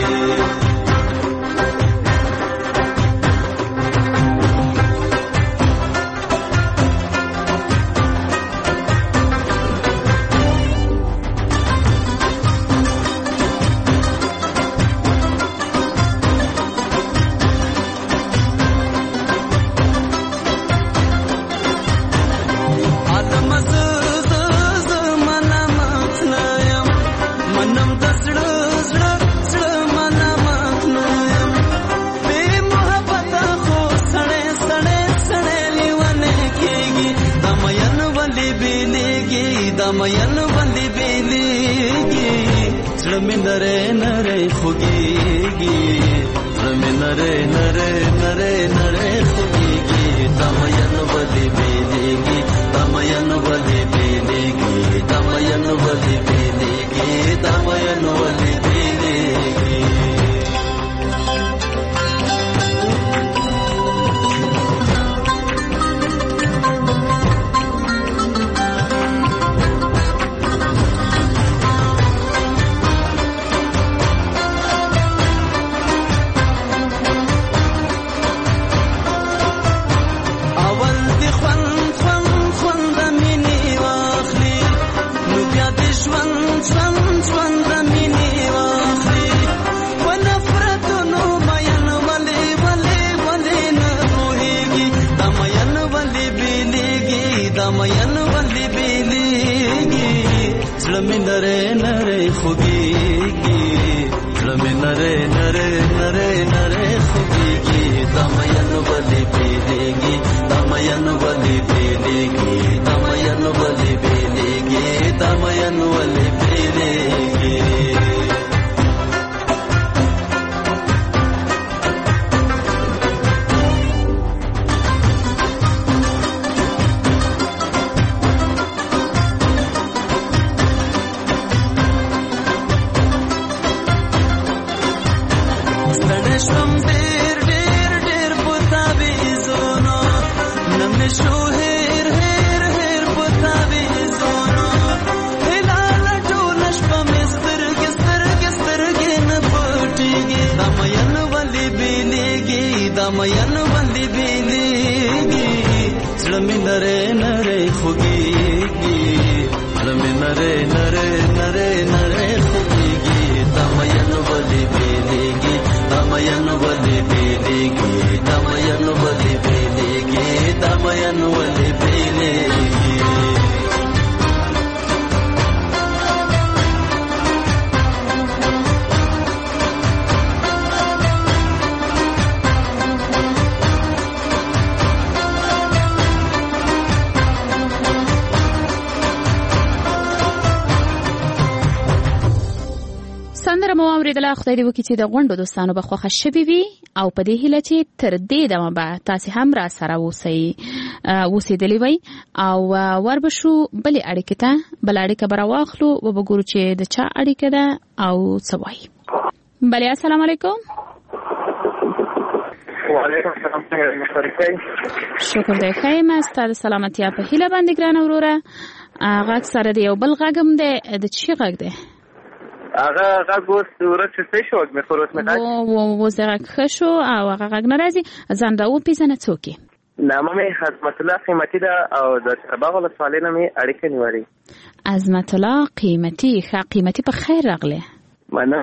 دمین بندی بیلیگی زلمی نره نره خوگیگی زلمی نره نره نره نره خوگیگی دمین بندی بیلیگی دمین بندی بیلیگی دمین بندی بیلیگی دمین بندی بیلیگی زړه مې نری نری خوږېږي زړه مې نری نری نری نری خوږېږي دا مین ولې بېلېږي دا مین ولې بېلېږي دا مین ولې بېلېږي دا مین ولې بېلېږي خدای دې وکړي چې د غونډو دوستانو به خوښه شوي وي او په دې هیله چې تر دې دمه به تاسې هم را سره اوسېدلي وئ او وربشو بلې اړیکې ته بله اړیکه به راواخلو وبګورو چې د چا اړیکه ده او څه وایي. بلې السلام علیکم. وعلیکم السلام. شکر دی ښه یم. ستا د سلامتیا په هیله باندې ګرانه وروره. غږ سره د یو بل غږ هم دی. د چی غږ دی؟ هغه غږ اوس ورک څه شو مې خروس مې غږ اوس غږ ښه شو او هغه غږ نه راځي. ځان راوپېژنه څوک یې؟ نامه مې عظمت الله قیمتي ده او د چرباغ ولسوالۍ نه مې اړیکه نیولې. عظمت الله قیمتي. ښه قیمتي په خیر راغلی. مننه.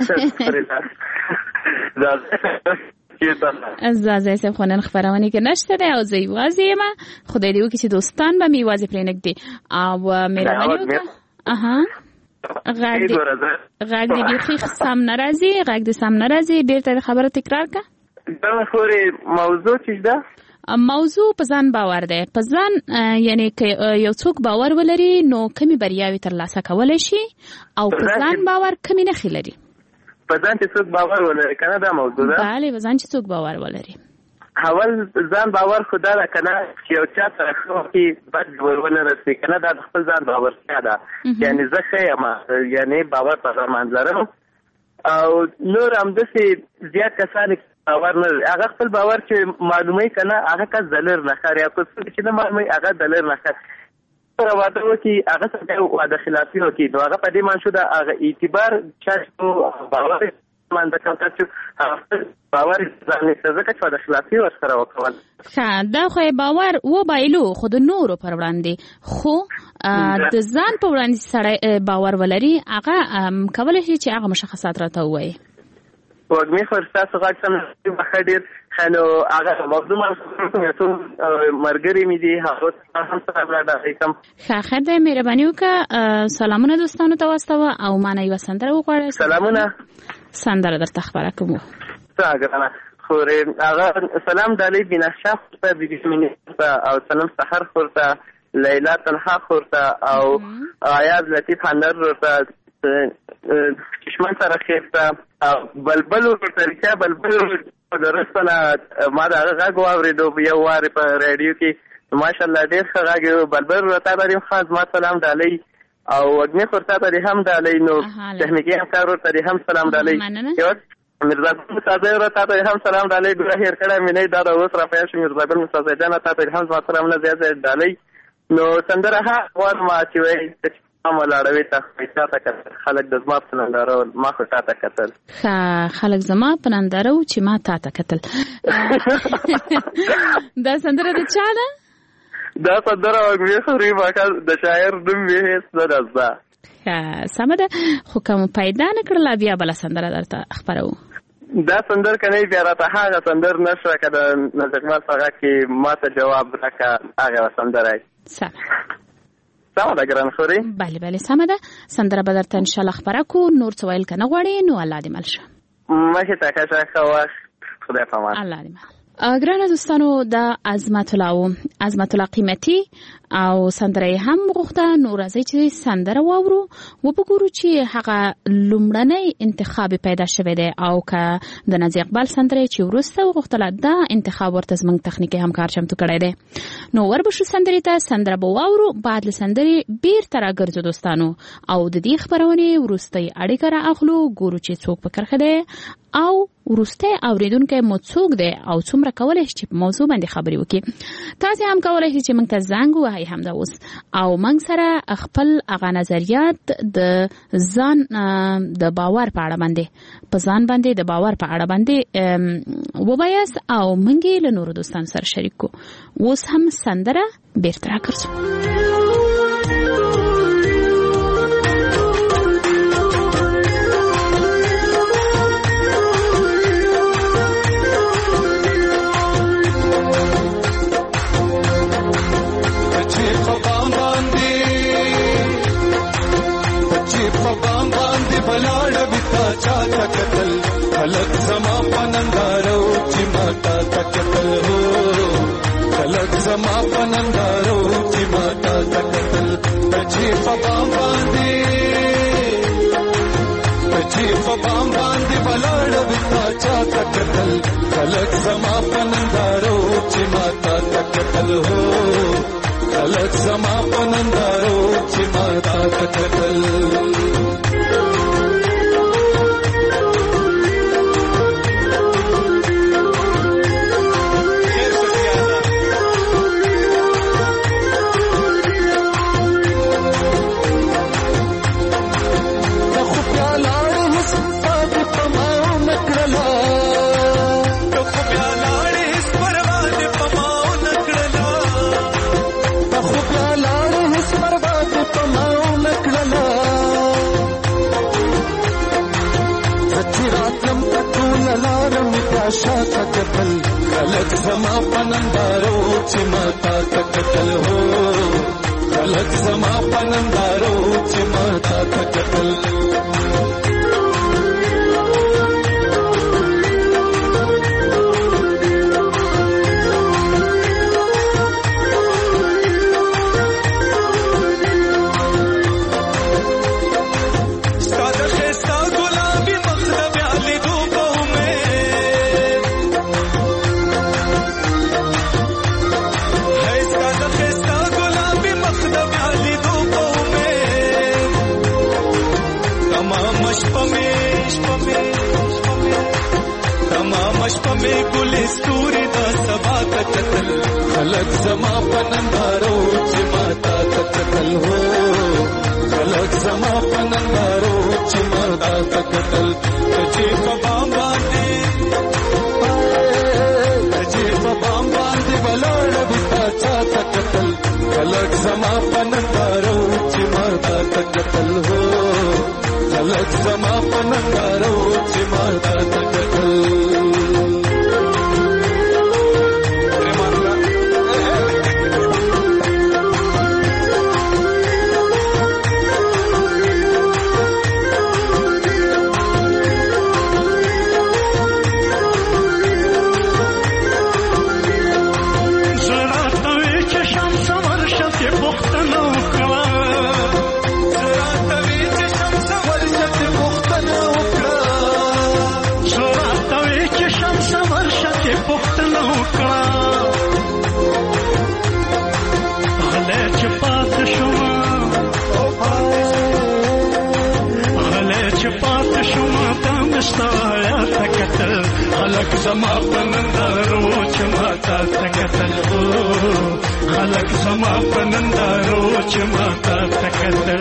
زازای صاحب خو نن خپرونې کې نشته دی او زه یوازې یم. خدای دې وکړي چې دوستان به مې یوازې پرې نږدې او مهرباني وکړه. غږ دې بیخي سم نه راځي. غږ دې سم نه راځي. بیرته خبره تکرار کړه. دا خوري موضوع چې ده موضوع په ځان باور دی. په ځان یعنی که یو څوک باور ولري نو کمی بریاوي ترلاسه کولی شي او په ځان باور کمی نښې لري. په ځان چې څوک باور ولري کنه دا موضوع ده. بله په ځان چې څوک باور ولري. اول ځان باور خدا ده کنه چې یو چا سره خو بد ورونه رسي کنه دا خپل ځان باور ده. یعنی زه ښه یم یعنی باور په ځان لرم او نور هم داسې زیات کسان باور نه هغه خپل باور چې معلوموي کنه هغه کس دلر نه ښکاري او چې نه معلوموي هغه دلر نه ښکاري. واده وکړي هغه سره واده خلافي وکړي نو هغه په دې معنی شو د هغه اعتبار چې باور من د کلتر چې باور ځان څخه چې د خلافي ورسره وکول. ښه دا خو باور و بایلو خو د نورو پر وړاندې خو د ځان په وړاندې سره باور ولري هغه کولای شي چې هغه مشخصات راته ووایي. وګمې خو تاسو غږ سم بخیر ډیر خنو هغه موضوع مرګري مې دي هغه هم سره راځم. ښه ده مهرباني وکړه. سلامونه دوستانو ته واستوه او ما نه یو سندره وغواړه. سلامونه. سندره درته خبره کوم. څنګه خورې هغه سلام د علي بن اشرف په بګیمنه او سلام سحر خورته لیلا تنها خورته او آیات لطیف هنر ورته چشمان سره خېسته بلبل ورته رچا بلبل درسته ما دا غږ واورېدو یو واره په رادیو کې ماشاءالله ډېر ښه غږ بلبل ورته لري. خاص ما سلام د علي او وګمې ورته لري هم د علي نو تخنیکی همکار ورته هم سلام د علي یو مرزا ګل مصطفی ورته هم سلام د علي ډېر هیر کړه مې نه دا اوس را پېښ مرزا ګل مصطفی جان ته هم سلام نه زیات د علي نو سندره ها ور ما چې وای ما لاړوي ته خلک د زما په ننداره ما خو تا ته کتل. خلک زما په ننداره و چې ما تا ته کتل. دا سندره د چا ده؟ دا سندره وګړي خوري واکه د شاعر نوم یې هیڅ نه ده. سمه ده خو کوم پیدا نه کړل بیا بل سندره درته خبرو. دا سندر کنه بیا راته هغه سندر نشو کده نظر ما څنګه کې ما ته جواب راکا هغه سندره. سمه ده ګران خوري. بله بله سمه ده. سندره به درته انشاءالله خبره کو. نور څه ویل که نه غواړې نو الله دې مل شه. مخې ته ښه وخت. خدای پامان. الله دې مل. ګرانه دوستانو د عظمت الله قیمتي او سندره هم غوښته. نو راځي چې سندره واورو و وګورو چې هغه لومړنی انتخاب پیدا شوی دی او که د نازي اقبال سندره چې وروسته وغوښتله دا انتخاب ورته زموږ تخنیکي همکار چمتو کړی دی. نو وربشو سندرې ته سندره به واورو. بعد له سندرې بیرته راګرځو دوستانو او د دې خبرونې وروستۍ اړیکه رااخلو. ګورو چې څوک په کرښه دی او وروسته اوریدونکو مو څوک دی او څومره کولای شي په موضوع باندې خبرې وکړي. تاسو هم کولای شئ چې موږ ته زنګ ووهئ همدا اوس او موږ سره خپل هغه نظریات د ځان د باور په اړه باندې په ځان باندې د باور په اړه باندې وبایاست او موږ یې له نورو دوستانو سره شریک کو. اوس هم سندره بیرته راګرځو. خلق زما پنندارو چې ماتا تکتل هو خلق زما پنندارو چې ماتا تکتل چې فبام باندې بلاړ وتا چا تکتل خلق زما پنندارو چې ماتا تکتل هو خلق زما پنندارو چې ماتا تکتل خلق زما پنندارو چې ماتا تکتل هو خلق زما پنندارو چې ماتا تکتل خلق زما پنندارو چې ماتا تکتل هو خلق زما پنندارو چې ماتا تکتل چې په بام باندې بلاړ وتا چا تکتل خلق زما پنندارو چې ماتا تکتل هو خلق زما پنندارو چې ماتا تکتل خلق زما پنندارو چې ماتا تکتل هو خلق زما پنندارو چې ماتا تکتل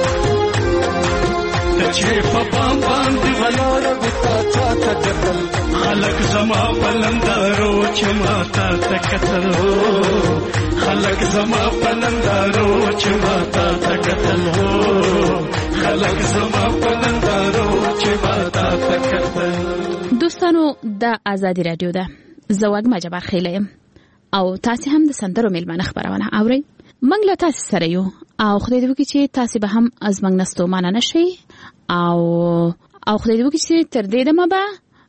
چې په بام باندې بلاړ وتا چا تکتل خلق زما پنندارو چې ماتا تکتل هو خلق زما پنندارو چې ماتا تکتل هو خلق زما پنندارو چې ماتا تکتل. دوستانو د آزادی رادیو ده. زه وږمه جبار خیله یم او تاسو هم د سندرو میلمانه خبرونه اورئ. موږ له تاسو سره یو او خدای دې وکړي چې تاسو به هم از موږ نه ستومانه نشئ او خدای دې وکړي چې تر دې دمه به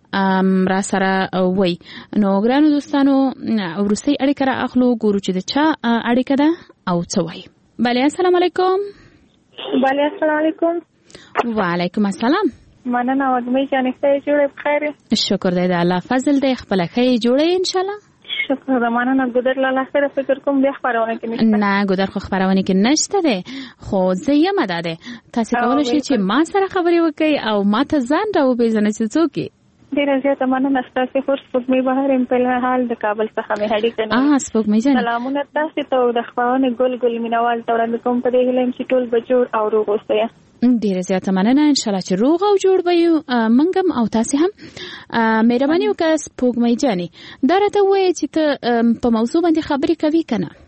را سره وای. نو ګرانو دوستانو وروستۍ اړیکه را اخلو، ګورو چې د چا اړیکه ده او څه وایي. بله السلام علیکم. بله السلام علیکم. وعلیکم السلام. مننه وږمې جانې ښه جوړې بخیر. شکر دی د الله فضل دی، خپله ښه جوړې ان شاء الله. شکر ده. مننه. ګودر لاله سره فکر کوم بیا خپرونه کې نشته. نه ګودر خو خپرونه کې نشته ده، خو زه یم ده تاسو کولای شئ چې ما سره خبرې وکړئ او ما ته ځان راوپېژنئ چې څوک یې. ډیره زیاته مننه ستاسو. خو سپوږمۍ بهر ام په حال د کابل څخه مې هډیکه نه. سپوږمۍ جان سلامونه تاسو ته د خپرونه ګل مینوال ته وړاندې کوم. په دې هیله چې ټول به جوړ او روغ اوسئ. ډیره زیاته مننه. ان شاء الله چې روغ او جوړ به یو منګم او تاسو هم. مهرباني وکړئ سپوږمۍ جانې دا راته ووایئ چې ته په موضوع باندې خبرې کوي که نه؟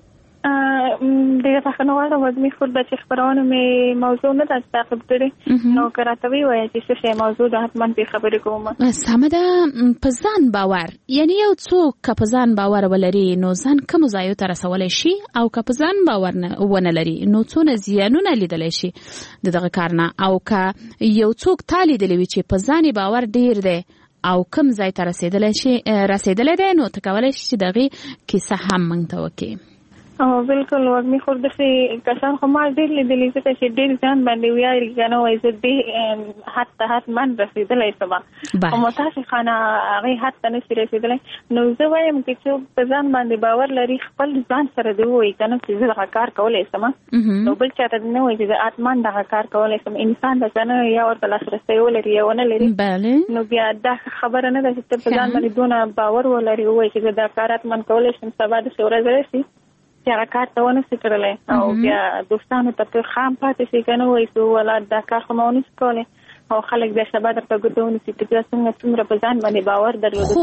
ډیره بخښنه غواړم وږمې خور ده چې خپرونه مې موضوع نه ده تعقیب کړې، نو که راته ووایئ چې څه شی موضوع ده حتما پرې خبرې کوم. سمه ده. په ځان باور، یعنې یو څوک که په ځان باور ولري نو ځان کومو ځایو ته رسولی شي، او که په ځان باور ونه لري نو څونه زیانونه لیدلی شي د دغه کار نه. او که یو څوک تا لیدلی وي چې په ځان باور ډیر دی او کوم ځای ته رسېدلی دی، نو ته کولی شي چې دغې کیسه هم موږ ته وکړې. بالکل وږمې خور داسې کسان خو ما ډېر لیدلي، ځکه چې ډېر ځان باندې ویاړي که نه وایي زه دې حد ته حتما رسېدلی شم، خو متاسفانه هغې حد ته نشي رسېدلی. نو زه وایم که څوک په ځان باندې باور لري خپل ځان سره دې ووایي که نه چې زه دغه کار کولی شم، نو بل چا ته نه وایي چې زه حتما دغه کار کولی شم. انسان د که نه یا ورته لاسرسی ولري یا ونه لري، نو بیا دا خبره نه ده چې ته په ځان باندې دونه باور ولري ووایي چې زه دا کار حتما کولی شم. سبا داسې ورځ راشي چې هغه کار ته ونه شي کړلی او بیا دوستانو ته پرې خام پاتې شي که نه وایي چې ولا دا کار خو ما ونه شي کولی، او خلک بیا سبا درته ګوته ونیسي چې بیا څومره په ځان باندې باور درلوده.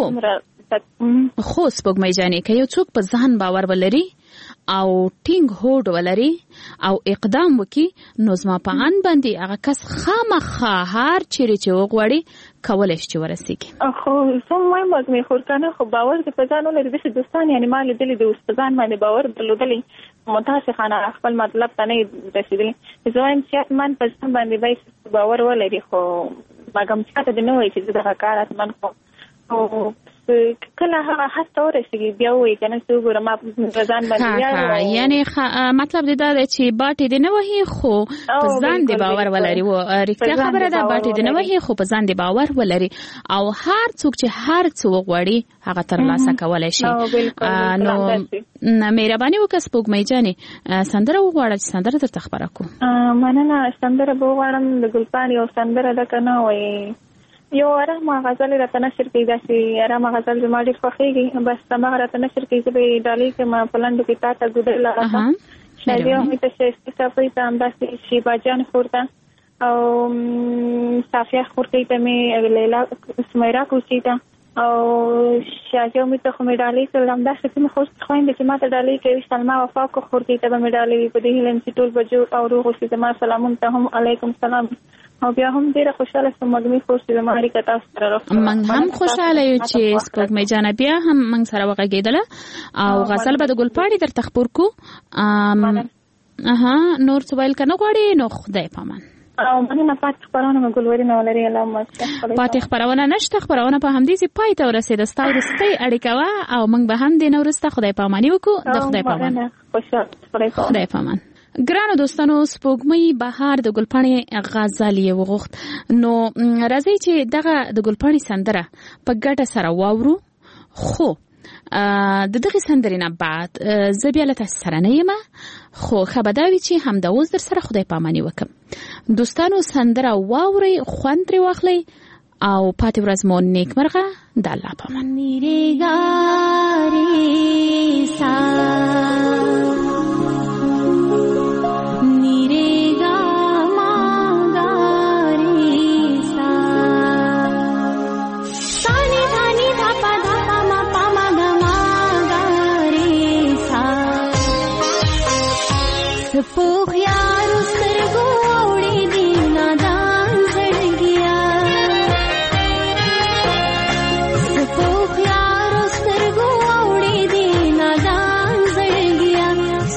خو سپوږمۍ جانې که یو څوک په ځان باور ولري او ټینګ هوډ ولري او اقدام وکړي، نو زما په اند باندې هغه کس خامخا هر چیرې چې وغواړي کولی شي چې ورسېږي. خو زه وایم وږمې خور که نه، خو باور دې په ځان ولري. داسې دوستان یعنې ما لیدلي د اوس په ځان باندې باور درلودلی، متاسفانه خپل مطلب ته نه یې رسېدلي. زه وایم چې حتما په ځان باندې باید باور ولري، خو مګم چا ته دې نه وایي چې زه دغه کار حتما کوم. کله هغه حد ته ورسېږي بیا وایي که نه چې وګوره ما په ځان باندې ویاړ. یعنې مطلب دې دا دی چې باټې دې نه وهي خو په ځان دې باور ولري. رښتیا خبره ده، باټې دې نه وهي خو په ځان دې باور ولري، او هر څوک چې هر څه وغواړي هغه ترلاسه کولی شي. نو مهرباني وکړه سپوږمۍ جانې سندره وغواړه چې سندره درته خپره کړو. مننه. سندره به وغواړم د ګلپاڼې یو سندره ده که نه وایي یو ارامه غزل راته نشر کوي، داسې ارامه غزل زما ډېر خوښېږي. بس هماغه راته نشر کوي، زه به یې ډالۍ کړم په لنډو کې تا ته ګودر لاله ته، شادي احمد ته، شایستې صافۍ ته، همداسې شیبا جان خور ته او صافیه خورکۍ ته مې، لیلا سمیرا کوچي ته او شاجي امید ته خو مې ډالۍ کړل. همداسې کومې خویندې چې ما ته ډالۍ کوي، سلما وفاق خورکۍ ته به مې ډالۍ وي. په دې هیله یم چې ټول به جوړ او روغ اوسي. زما سلامونه ته هم علیکم سلام. او بیا هم ډیره خوشاله شوم وږمې خور چې زما اړیکه تاسو سره راغله. موږ هم خوشاله یو چې سپوږمۍ جانه بیا هم موږ سره وغږېدله او غزل به د ګلپاڼې درته خپور کړو. نور څه ویل که نه غواړې نو خدای پامان. او مننه. پاتې خپرونه مې ګلورینه ولري. پاتې خپرونه نشته، خپرونه په همدې ځای پای ته ورسېده. ستا وروستۍ اړیکه وه او موږ به هم دې نه وروسته خدای پاماني وکړو. د خدای پامان. خدای پامان. ګرانو دوستانو سپوږمۍ بهار د ګلپاڼې غزل یې وغوښت، نو راځئ چې دغه د ګلپاڼې سندره په ګډه سره واورو. خو د دغې سندرې نه بعد زه بیا له تاسو سره نه یم، خو ښه به دا وي چې همدا اوس در سره خدای پاماني وکړم. دوستانو سندره واورئ، خوند ترې واخلئ او پاتې ورځ مو نیکمرغه. د الله پامان. پوخ یار سترګو اوړي دي نادان زړګیا، پوخ یار سترګو اوړي دي نادان زړګیا،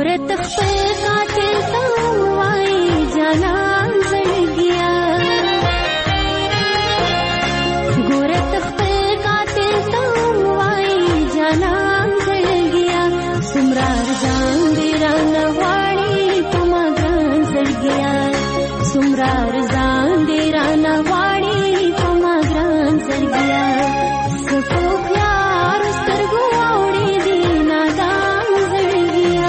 ګورت خپل قاتل ته وای جانان زړګیا ګورت خپل قاتل ته وای جانان زړګیا سمرار ځان دې رانه واړي پما ګران زړګیا سمرار ځان دې رانه واړي پما ګران زړګیا سکو پیار سترګو اوړې دي نادان زړګیا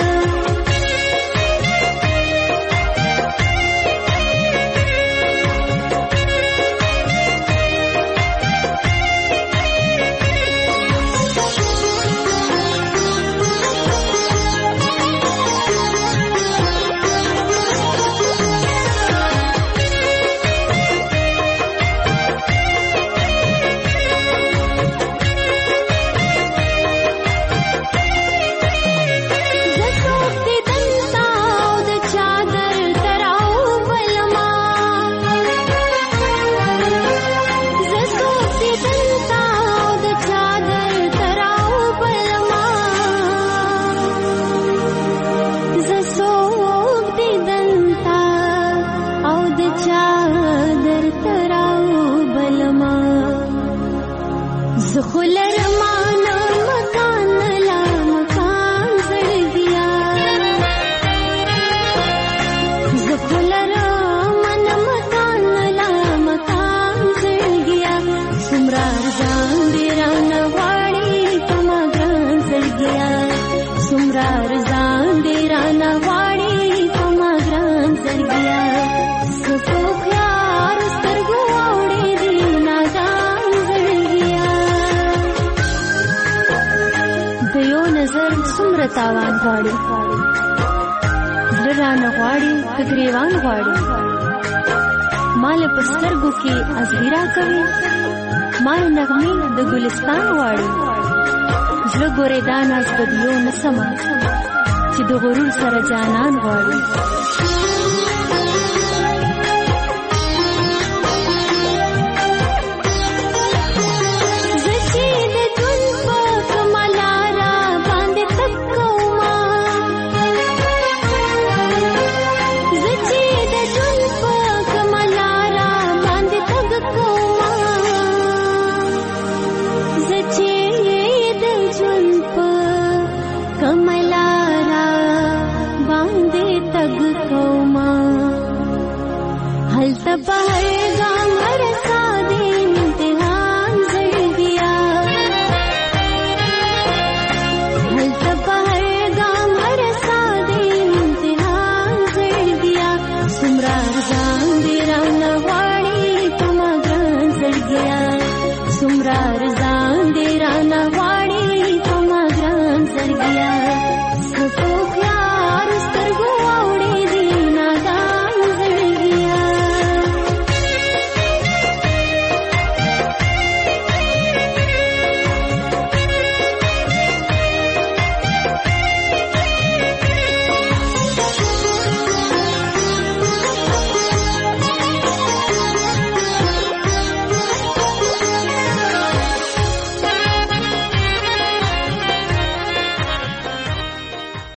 تاوان غواړي زړه رانه غواړي که ګریوان غواړي مال په سترګو کې ازغیرا کوي مال نغمې د ګلستان غواړي زړه ګورې دا ناز بدیو نه سمه چې د غرور سره جانان غواړي बाहर